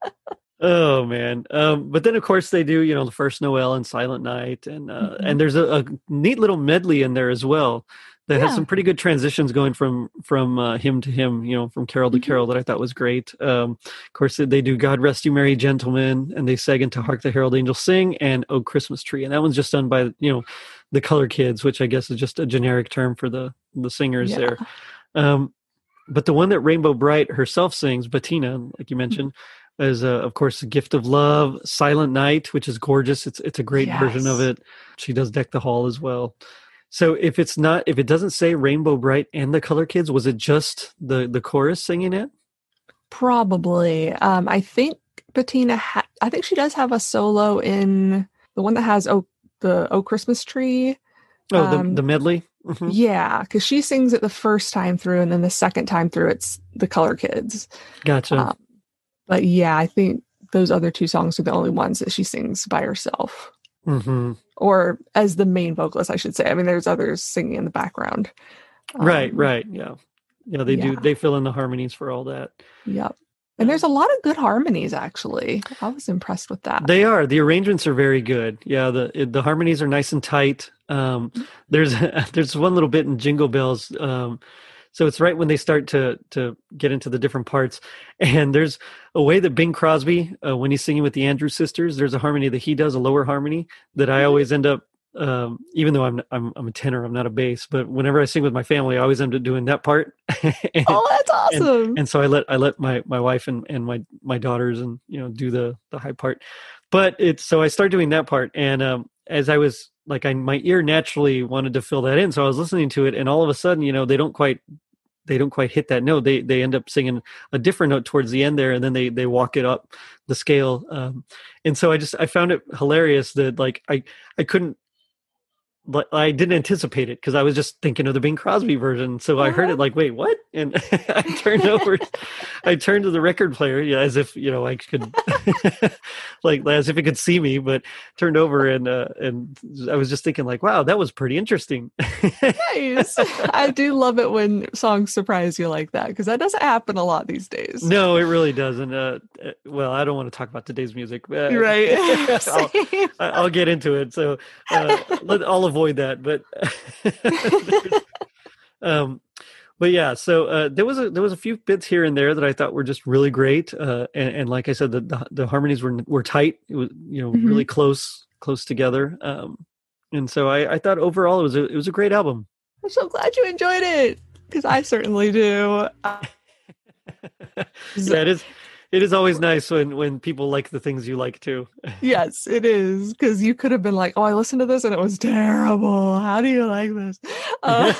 Speaker 1: Oh man. Um, but then of course they do, you know, the first Noel and Silent Night and uh,
Speaker 2: Mhm.
Speaker 1: and there's a, a neat little medley in there as well that has
Speaker 2: Yeah.
Speaker 1: some pretty good transitions going from from uh, hymn to hymn, you know, from carol to
Speaker 2: Mhm.
Speaker 1: carol that I thought was great. Um, of course they do God Rest You Merry Gentlemen and they seg into Hark the Herald Angels Sing and Oh Christmas Tree. And that one's just done by, you know, the Color Kids, which I guess is just a generic term for the the singers
Speaker 2: Yeah.
Speaker 1: there. Um, but the one that Rainbow Bright herself sings, Bettina, like you mentioned, is uh, of course, A Gift of Love, Silent Night, which is gorgeous. It's it's a great version of
Speaker 2: Yes.
Speaker 1: it. She does Deck the Hall as well. So if it's not, if it doesn't say Rainbow Bright and the Color Kids, was it just the the chorus singing it?
Speaker 2: Probably. Um, I think Bettina, ha- I think she does have a solo in the one that has oh the Oh Christmas Tree.
Speaker 1: Oh, the
Speaker 2: Um,
Speaker 1: the medley. Mhm.
Speaker 2: yeah, because she sings it the first time through, and then the second time through, it's the Color Kids.
Speaker 1: Gotcha.
Speaker 2: Um, but yeah, I think those other two songs are the only ones that she sings by herself,
Speaker 1: hmm
Speaker 2: or as the main vocalist, I should say. I mean, there's others singing in the background.
Speaker 1: Right,
Speaker 2: Um,
Speaker 1: right, yeah, yeah. They do.
Speaker 2: yeah.
Speaker 1: They fill in the harmonies for all that.
Speaker 2: Yep. And there's a lot of good harmonies, actually. I was impressed with that.
Speaker 1: They are. The arrangements are very good. Yeah, the it- the harmonies are nice and tight. Um, there's there's one little bit in Jingle Bells. Um, so it's right when they start to to get into the different parts, and there's a way that Bing Crosby, uh, when he's singing with the Andrews Sisters, there's a harmony that he does, a lower harmony that I
Speaker 2: Mhm.
Speaker 1: always end up. Um, even though I'm I'm I'm a tenor, I'm not a bass, but whenever I sing with my family, I always end up doing that part. and,
Speaker 2: Oh, that's
Speaker 1: and
Speaker 2: awesome.
Speaker 1: and so I let I let my my wife and and my my daughters and you know do the the high part, but it's so I started doing that part, and um, as I was like I my ear naturally wanted to fill that in, so I was listening to it, and all of a sudden you know they don't quite they don't quite hit that note. They they end up singing a different note towards the end there, and then they they walk it up the scale, um, and so I just I found it hilarious that like I I couldn't. But I didn't anticipate it because I was just thinking of the Bing Crosby version. So I heard
Speaker 2: Uh-huh.
Speaker 1: it like, wait, what? And I turned over, I turned to the record player, yeah, as if you know I could, like as if it could see me. But turned over and uh, and I was just thinking like, wow, that was pretty interesting.
Speaker 2: Nice. I do love it when songs surprise you like that because that doesn't happen a lot these days.
Speaker 1: No, it really doesn't. Uh, uh, well, I don't want to talk about today's music. Uh,
Speaker 2: Right.
Speaker 1: I'll,
Speaker 2: Same.
Speaker 1: I'll get into it. So uh, let, I'll avoid that. But um, but yeah, so uh, there was a there was a few bits here and there that I thought were just really great. Uh, and, and like I said, the, the the harmonies were were tight. It was you know
Speaker 2: Mhm.
Speaker 1: really close close together. Um, and so I, I thought overall it was a it was a great album.
Speaker 2: I'm so glad you enjoyed it because I certainly do. Uh,
Speaker 1: Yeah, it is. It is always nice when when people like the things you like too.
Speaker 2: yes, it is because you could have been like, "Oh, I listened to this and it was terrible. How do you like this?" Uh,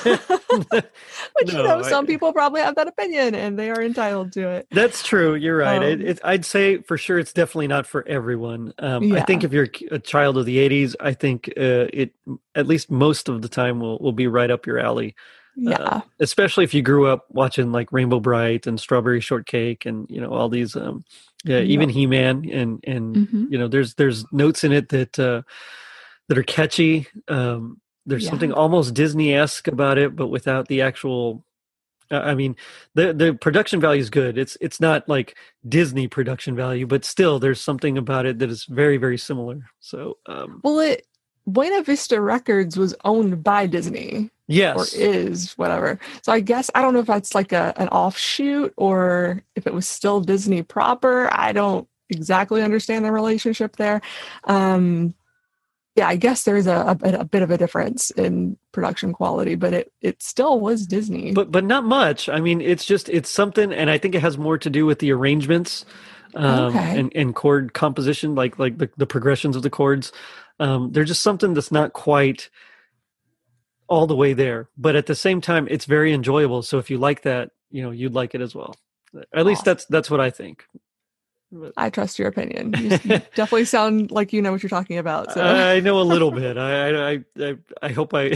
Speaker 2: which, you know,
Speaker 1: No,
Speaker 2: some
Speaker 1: I,
Speaker 2: people probably have that opinion and they are entitled to it.
Speaker 1: that's true. You're right. It,
Speaker 2: Um,
Speaker 1: it, I'd say for sure it's definitely not for everyone. Um, I think
Speaker 2: yeah.
Speaker 1: if you're a child of the eighties, I think uh, it at least most of the time will will be right up your alley. Uh,
Speaker 2: Yeah.
Speaker 1: especially if you grew up watching like Rainbow Bright and Strawberry Shortcake and you know all these um, yeah, even
Speaker 2: Yep.
Speaker 1: He-Man and and
Speaker 2: Hmm.
Speaker 1: you know there's there's notes in it that uh, that are catchy. Um, there's something
Speaker 2: Yeah.
Speaker 1: almost Disney-esque about it, but without the actual. Uh, I mean, the the production value is good. It's it's not like Disney production value, but still, there's something about it that is very very similar. So, um,
Speaker 2: Well, it Buena Vista Records was owned by Disney. Or
Speaker 1: yes,
Speaker 2: is whatever. So I guess I don't know if that's like a an offshoot or if it was still Disney proper. I don't exactly understand the relationship there. Um, yeah, I guess there's a, a, bit- a bit of a difference in production quality, but it it still was Disney.
Speaker 1: but but not much. I mean, it's just it's something, and I think it has more to do with the arrangements um,
Speaker 2: Okay.
Speaker 1: and and chord composition, like like the, the progressions of the chords. Um, they're just something that's not quite all the way there, but at the same time, it's very enjoyable. So if you like that, you know, you'd like it as well. At least
Speaker 2: Awesome.
Speaker 1: that's that's what I think. But
Speaker 2: I trust your opinion. You, you definitely sound like you know what you're talking about. So
Speaker 1: I know a little bit. I I I, I hope I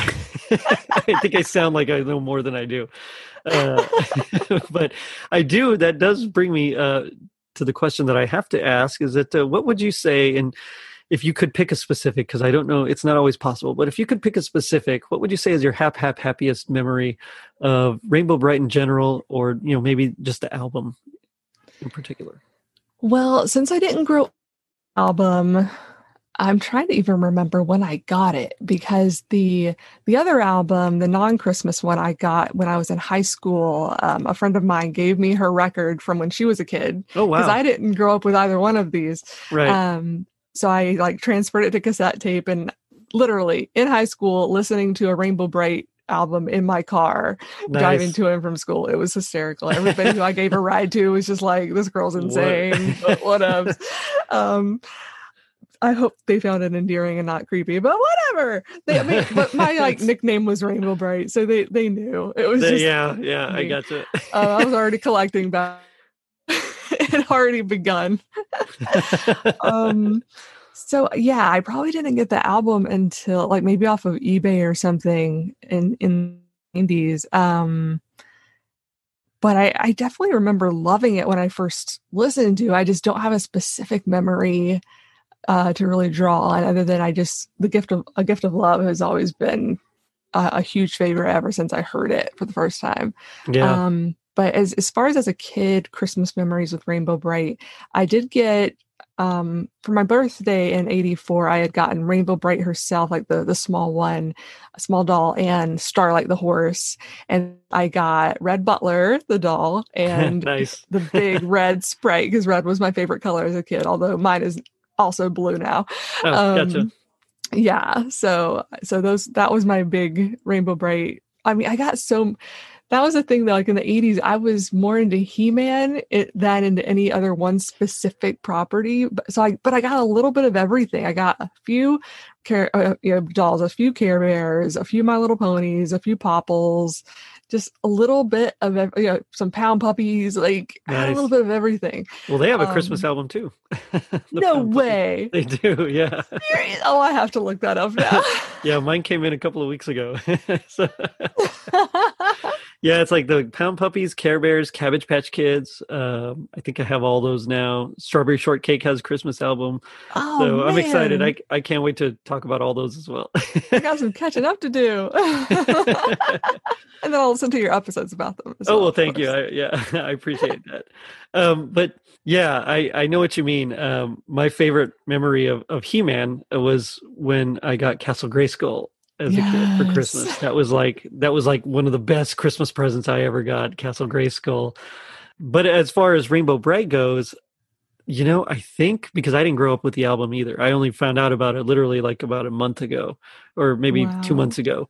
Speaker 1: I think I sound like I know more than I do. Uh, but I do. That does bring me uh, to the question that I have to ask: is that uh, what would you say? And if you could pick a specific, because I don't know, it's not always possible. But if you could pick a specific, what would you say is your hap hap happiest memory of Rainbow Bright in general, or you know maybe just the album in particular?
Speaker 2: well, since I didn't grow up with the album, I'm trying to even remember when I got it because the the other album, the non-Christmas one I got when I was in high school, um, a friend of mine gave me her record from when she was a kid
Speaker 1: Oh
Speaker 2: because
Speaker 1: wow!
Speaker 2: I didn't grow up with either one of these.
Speaker 1: Right.
Speaker 2: Um, so I like transferred it to cassette tape and literally in high school listening to a Rainbow Bright album in my car driving
Speaker 1: Nice.
Speaker 2: to and from school. It was hysterical. Everybody who I gave a ride to was just like, this girl's
Speaker 1: What?
Speaker 2: insane, but whatevs. Um, I hope they found it endearing and not creepy, but whatever. They, I mean, but my like nickname was Rainbow Bright, so they they knew it was
Speaker 1: The-
Speaker 2: just
Speaker 1: yeah, yeah, I
Speaker 2: me.
Speaker 1: gotcha.
Speaker 2: Uh, I was already collecting back. It had already begun. um, so yeah, I probably didn't get the album until like maybe off of eBay or something in in the nineties. Um, but I, I definitely remember loving it when I first listened to. I just don't have a specific memory uh, to really draw on, other than I just the gift of a gift of love has always been a, a huge favorite ever since I heard it for the first time.
Speaker 1: Yeah.
Speaker 2: Um, but as as far as as a kid, Christmas memories with Rainbow Bright, I did get um for my birthday in eighty-four, I had gotten Rainbow Bright herself, like the the small one, a small doll, and Starlight the horse. And I got Red Butler, the doll, and
Speaker 1: Nice.
Speaker 2: the big red Sprite, because red was my favorite color as a kid, although mine is also blue now.
Speaker 1: Oh, gotcha.
Speaker 2: Um, yeah, so so those that was my big Rainbow Bright. I mean, I got so that was the thing that like in the eighties, I was more into He-Man it, than into any other one specific property. But so I but I got a little bit of everything. I got a few care uh, you know, dolls, a few Care Bears, a few My Little Ponies, a few Popples, just a little bit of ev- you know, some Pound Puppies. Like I had a
Speaker 1: Nice.
Speaker 2: little bit of everything.
Speaker 1: Well, they have a
Speaker 2: Um,
Speaker 1: Christmas album too. The
Speaker 2: no
Speaker 1: Pound Puppies.
Speaker 2: way.
Speaker 1: They do, yeah.
Speaker 2: Serious? Oh, I have to look that up now.
Speaker 1: Yeah, mine came in a couple of weeks ago. So, yeah, it's like the Pound Puppies, Care Bears, Cabbage Patch Kids. Um, I think I have all those now. Strawberry Shortcake has a Christmas album.
Speaker 2: Oh,
Speaker 1: So I'm excited.
Speaker 2: man.
Speaker 1: I, I can't wait to talk about all those as well.
Speaker 2: I got some catching up to do. And then I'll listen to your episodes about them as
Speaker 1: Oh,
Speaker 2: well,
Speaker 1: well,
Speaker 2: of
Speaker 1: thank you.
Speaker 2: course.
Speaker 1: I, yeah, I appreciate that. Um, but yeah, I, I know what you mean. Um, my favorite memory of, of He-Man was when I got Castle Grayskull as a kid for
Speaker 2: Yes.
Speaker 1: Christmas. That was like, that was like one of the best Christmas presents I ever got, Castle Grayskull. But as far as Rainbow Bright goes, you know, I think because I didn't grow up with the album either. I only found out about it literally like about a month ago or maybe two
Speaker 2: Wow.
Speaker 1: months ago.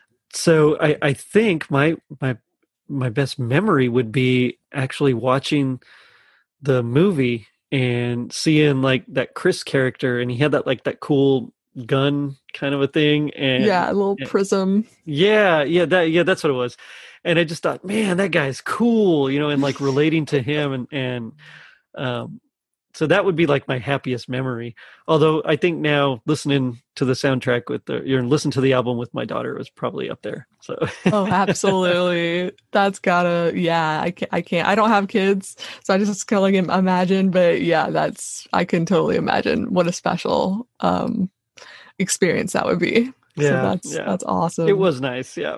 Speaker 1: So I, I think my my my best memory would be actually watching the movie and seeing like that Chris character, and he had that like that cool gun kind of a thing. And
Speaker 2: Yeah, a little prism.
Speaker 1: yeah, yeah, that yeah, that's what it was. And I just thought, man, that guy's cool, you know, and like relating to him and and um so that would be like my happiest memory. Although I think now listening to the soundtrack with the you know listen to the album with my daughter was probably up there. So
Speaker 2: Oh, absolutely. That's gotta, yeah, I can't, I can't, I don't have kids, so I just kind of like imagine, but yeah, that's, I can totally imagine what a special um experience that would be. So
Speaker 1: yeah,
Speaker 2: that's,
Speaker 1: yeah.
Speaker 2: that's awesome.
Speaker 1: It was nice, yeah.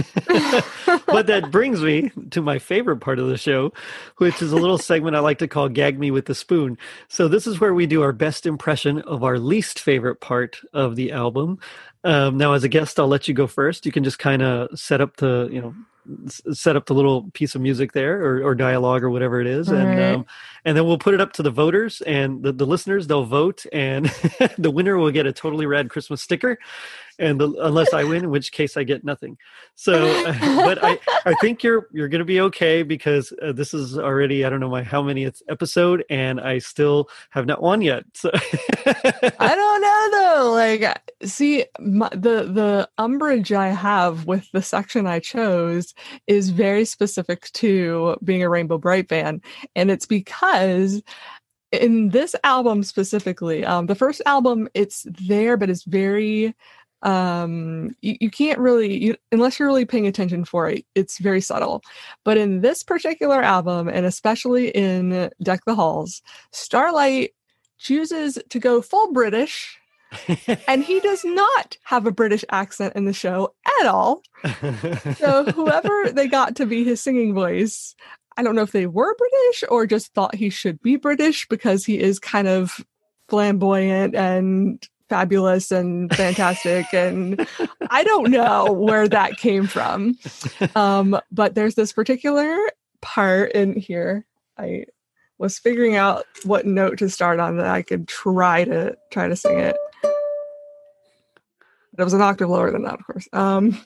Speaker 1: But that brings me to my favorite part of the show, which is a little segment I like to call Gag Me with the Spoon. So this is where we do our best impression of our least favorite part of the album. Um, now, as a guest, I'll let you go first. You can just kind of set up the, you know, s- set up the little piece of music there or, or dialogue or whatever it is.
Speaker 2: All
Speaker 1: and
Speaker 2: right.
Speaker 1: um, and then we'll put it up to the voters and the, the listeners. They'll vote, and the winner will get a totally rad Christmas sticker. And the, unless I win, in which case I get nothing. So, uh, but I, I think you're you're going to be okay because uh, this is already I don't know my how many it's episode, and I still have not won yet. So
Speaker 2: I don't know though. Like, see, my, the the umbrage I have with the section I chose is very specific to being a Rainbow Bright fan, and it's because in this album specifically, um, the first album, it's there, but it's very um you, you can't really you, unless you're really paying attention for it, it's very subtle. But in this particular album, and especially in Deck the Halls, Starlight chooses to go full British, and he does not have a British accent in the show at all. So whoever they got to be his singing voice, I don't know if they were British or just thought he should be British because he is kind of flamboyant and fabulous and fantastic, and I don't know where that came from. Um, but there's this particular part in here. I was figuring out what note to start on that I could try to try to sing it. It was an octave lower than that, of course. Um,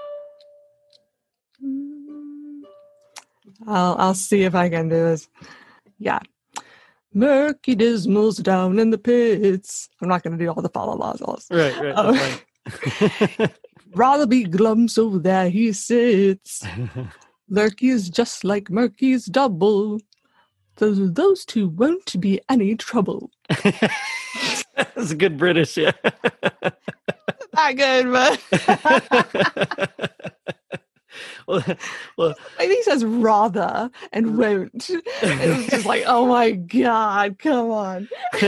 Speaker 2: I'll I'll see if I can do this. Yeah. Murky dismals down in the pits. I'm not going to do all the follow laws.
Speaker 1: Right, right.
Speaker 2: Um,
Speaker 1: That's
Speaker 2: rather be glum, so there he sits. Lurky is just like Murky's double. So those two won't be any trouble.
Speaker 1: That's good British, yeah.
Speaker 2: Not good, but
Speaker 1: well, well,
Speaker 2: I think he says rather and won't. And it's just like, oh my God, come on.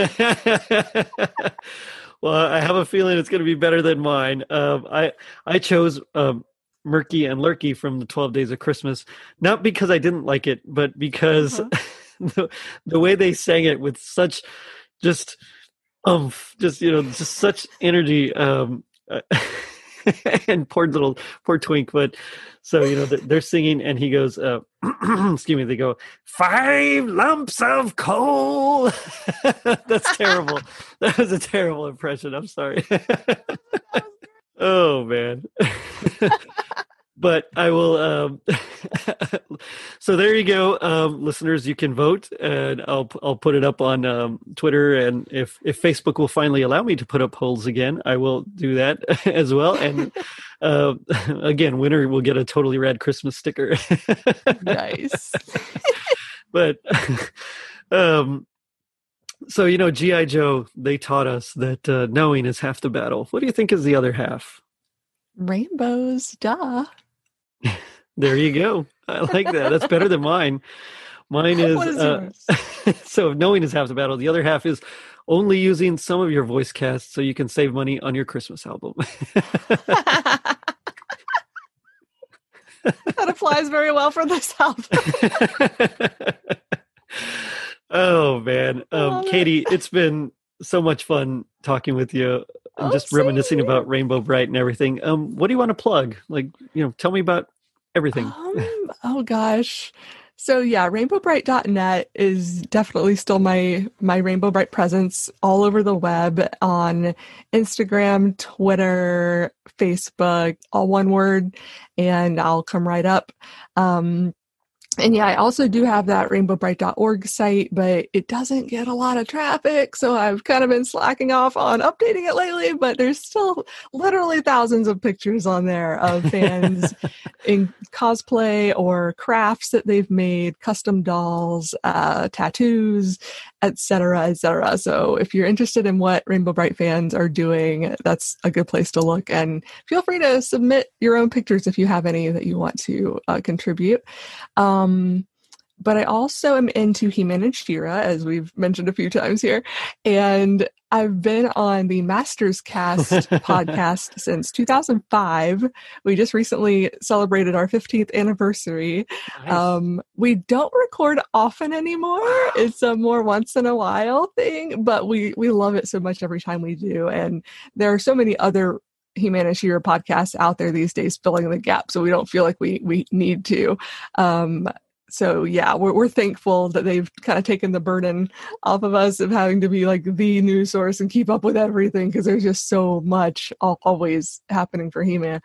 Speaker 1: Well, I have a feeling it's going to be better than mine. Um, I I chose um, Murky and Lurky from the twelve Days of Christmas, not because I didn't like it, but because
Speaker 2: Uh-huh.
Speaker 1: the, the way they sang it with such just umph, just you know, just such energy. Um, and poor little poor Twink, but so you know they're singing, and he goes, uh, "Excuse me." They go, "Five lumps of coal." That's terrible. That was a terrible impression. I'm sorry. Oh man. But I will. Um, so there you go, um, listeners. You can vote, and I'll I'll put it up on um, Twitter, and if if Facebook will finally allow me to put up polls again, I will do that as well. And uh, again, winner will get a totally rad Christmas sticker.
Speaker 2: Nice.
Speaker 1: But um, so you know, G I Joe, they taught us that uh, knowing is half the battle. What do you think is the other half?
Speaker 2: Rainbows, duh.
Speaker 1: There you go. I like that. That's better than mine. Mine is,
Speaker 2: What is
Speaker 1: uh,
Speaker 2: yours?
Speaker 1: so if knowing is half the battle, the other half is only using some of your voice casts so you can save money on your Christmas album.
Speaker 2: That applies very well for this album.
Speaker 1: Oh man. Um,
Speaker 2: Love it.
Speaker 1: Katie, it's been so much fun talking with you and
Speaker 2: Oh,
Speaker 1: just
Speaker 2: same
Speaker 1: reminiscing
Speaker 2: here.
Speaker 1: about Rainbow Bright and everything. Um, what do you want to plug? Like, you know, tell me about everything.
Speaker 2: Um, oh gosh. So yeah, rainbow bright dot net is definitely still my my Rainbow Bright presence all over the web, on Instagram, Twitter, Facebook, all one word, and I'll come right up. Um, And yeah, I also do have that rainbow bright dot org site, but it doesn't get a lot of traffic. So I've kind of been slacking off on updating it lately, but there's still literally thousands of pictures on there of fans in cosplay or crafts that they've made, custom dolls, uh, tattoos, et cetera, et cetera. So if you're interested in what Rainbow Bright fans are doing, that's a good place to look. And feel free to submit your own pictures if you have any that you want to uh, contribute. Um, but I also am into He-Man and She-Ra, as we've mentioned a few times here. And I've been on the Masters Cast podcast since two thousand five. We just recently celebrated our fifteenth anniversary.
Speaker 1: Nice.
Speaker 2: Um, we don't record often anymore. It's a more once in a while thing, but we, we love it so much every time we do. And there are so many other He-Man and She-Ra podcasts out there these days filling the gap, so we don't feel like we we need to. Um, so yeah, we're we're thankful that they've kind of taken the burden off of us of having to be like the news source and keep up with everything, because there's just so much always happening for He-Man.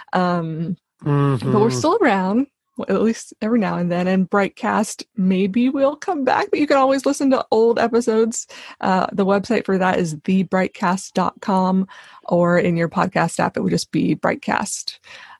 Speaker 2: Um,
Speaker 1: mm-hmm.
Speaker 2: But we're still around, at least every now and then. And Brightcast maybe will come back, but you can always listen to old episodes. Uh, the website for that is the brightcast dot com, or in your podcast app, it would just be Brightcast.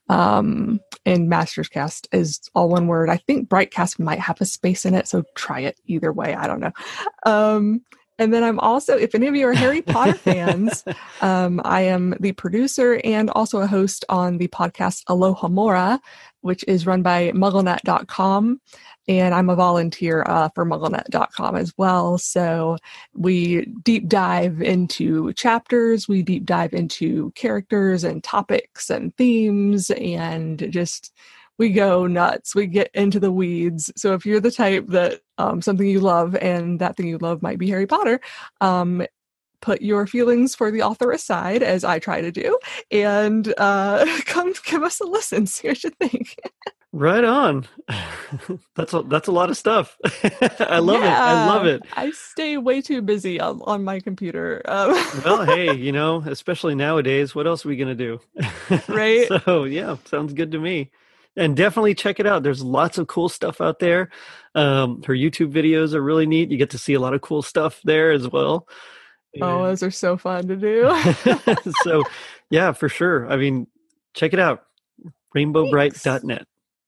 Speaker 2: Um, and Masterscast is all one word. I think Brightcast might have a space in it, so try it either way. I don't know. Um, and then I'm also, if any of you are Harry Potter fans, um, I am the producer and also a host on the podcast Aloha Mora, which is run by MuggleNet dot com. And I'm a volunteer uh, for MuggleNet dot com as well. So we deep dive into chapters, we deep dive into characters and topics and themes, and just we go nuts. We get into the weeds. So if you're the type that um, something you love and that thing you love might be Harry Potter, um, put your feelings for the author aside, as I try to do, and uh, come give us a listen. See what you think.
Speaker 1: Right on. That's a, that's a lot of stuff. I love yeah, it. I love it.
Speaker 2: I stay way too busy on, on my computer. Um.
Speaker 1: Well, hey, you know, especially nowadays, what else are we going to do?
Speaker 2: Right.
Speaker 1: So yeah, sounds good to me. And definitely check it out. There's lots of cool stuff out there. Um, her YouTube videos are really neat. You get to see a lot of cool stuff there as well.
Speaker 2: Oh, those are so fun to do.
Speaker 1: So yeah, for sure. I mean, check it out. rainbow bright dot net.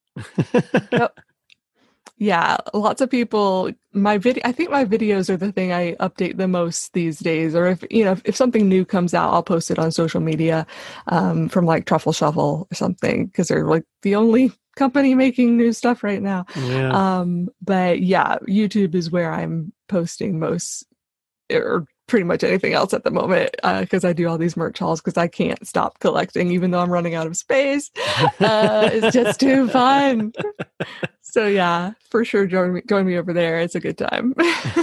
Speaker 2: Yep. Yeah, lots of people, my video, I think my videos are the thing I update the most these days. Or if, you know, if, if something new comes out, I'll post it on social media, um, from like Truffle Shuffle or something, because they're like the only company making new stuff right now.
Speaker 1: Yeah.
Speaker 2: Um, but yeah, YouTube is where I'm posting most, or pretty much anything else at the moment, because uh, I do all these merch hauls because I can't stop collecting, even though I'm running out of space. Uh, it's just too fun. So yeah, for sure, join me, join me over there. It's a good time.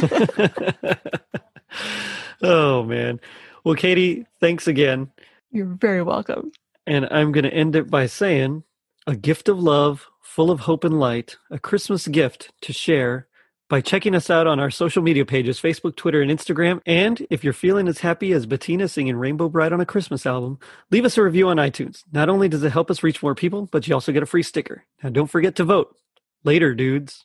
Speaker 1: Oh, man. Well, Katie, thanks again.
Speaker 2: You're very welcome.
Speaker 1: And I'm going to end it by saying, a gift of love, full of hope and light, a Christmas gift to share, by checking us out on our social media pages, Facebook, Twitter, and Instagram. And if you're feeling as happy as Bettina singing Rainbow Bright on a Christmas album, leave us a review on iTunes. Not only does it help us reach more people, but you also get a free sticker. Now, don't forget to vote. Later, dudes.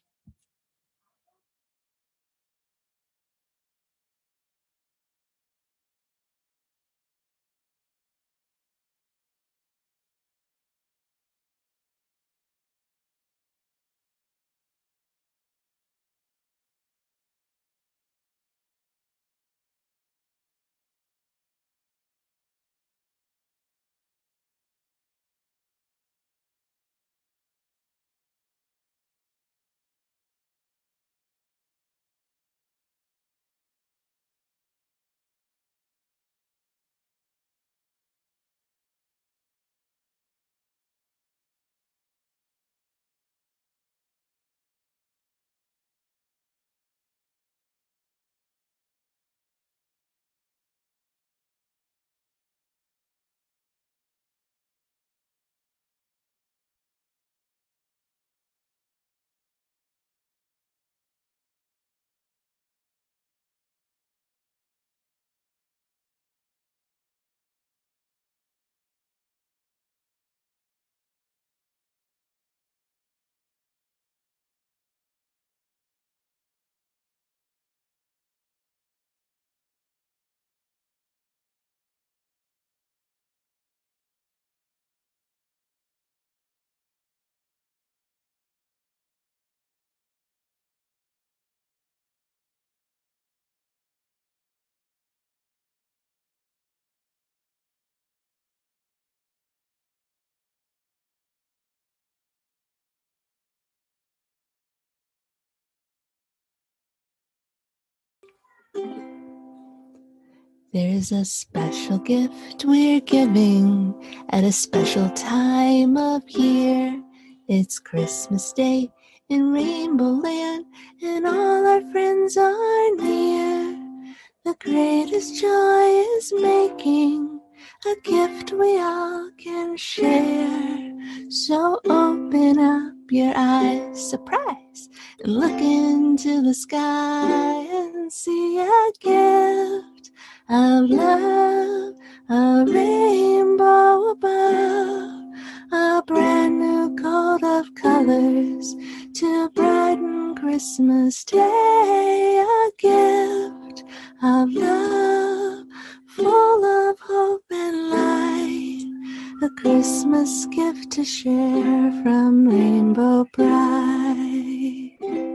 Speaker 3: There's a special gift we're giving at a special time of year. It's Christmas Day in Rainbow Land, and all our friends are near. The greatest joy is making a gift we all can share. So open up your eyes, surprise, and look into the sky and see a gift of love, a rainbow above, a brand new coat of colors to brighten Christmas Day, a gift of love, full of hope and light, a Christmas gift to share from Rainbow Bright.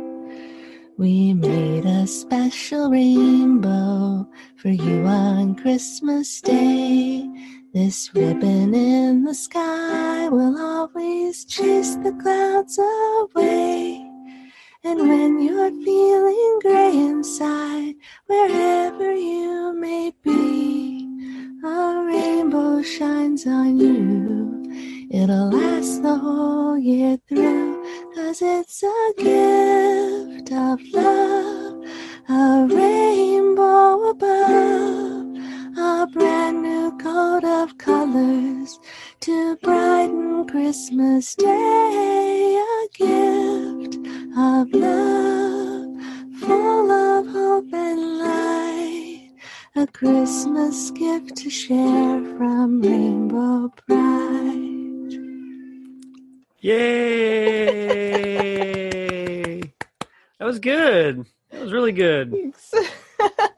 Speaker 3: We made a special rainbow for you on Christmas Day. This ribbon in the sky will always chase the clouds away. And when you're feeling gray inside, wherever you may be, a rainbow shines on you. It'll last the whole year through, 'cause it's a gift of love, a rainbow above, a brand new coat of colors to brighten Christmas Day, a gift of love, full of hope and light, a Christmas gift to share from Rainbow Bright.
Speaker 1: Yay! That was good. That was really good.
Speaker 2: Thanks.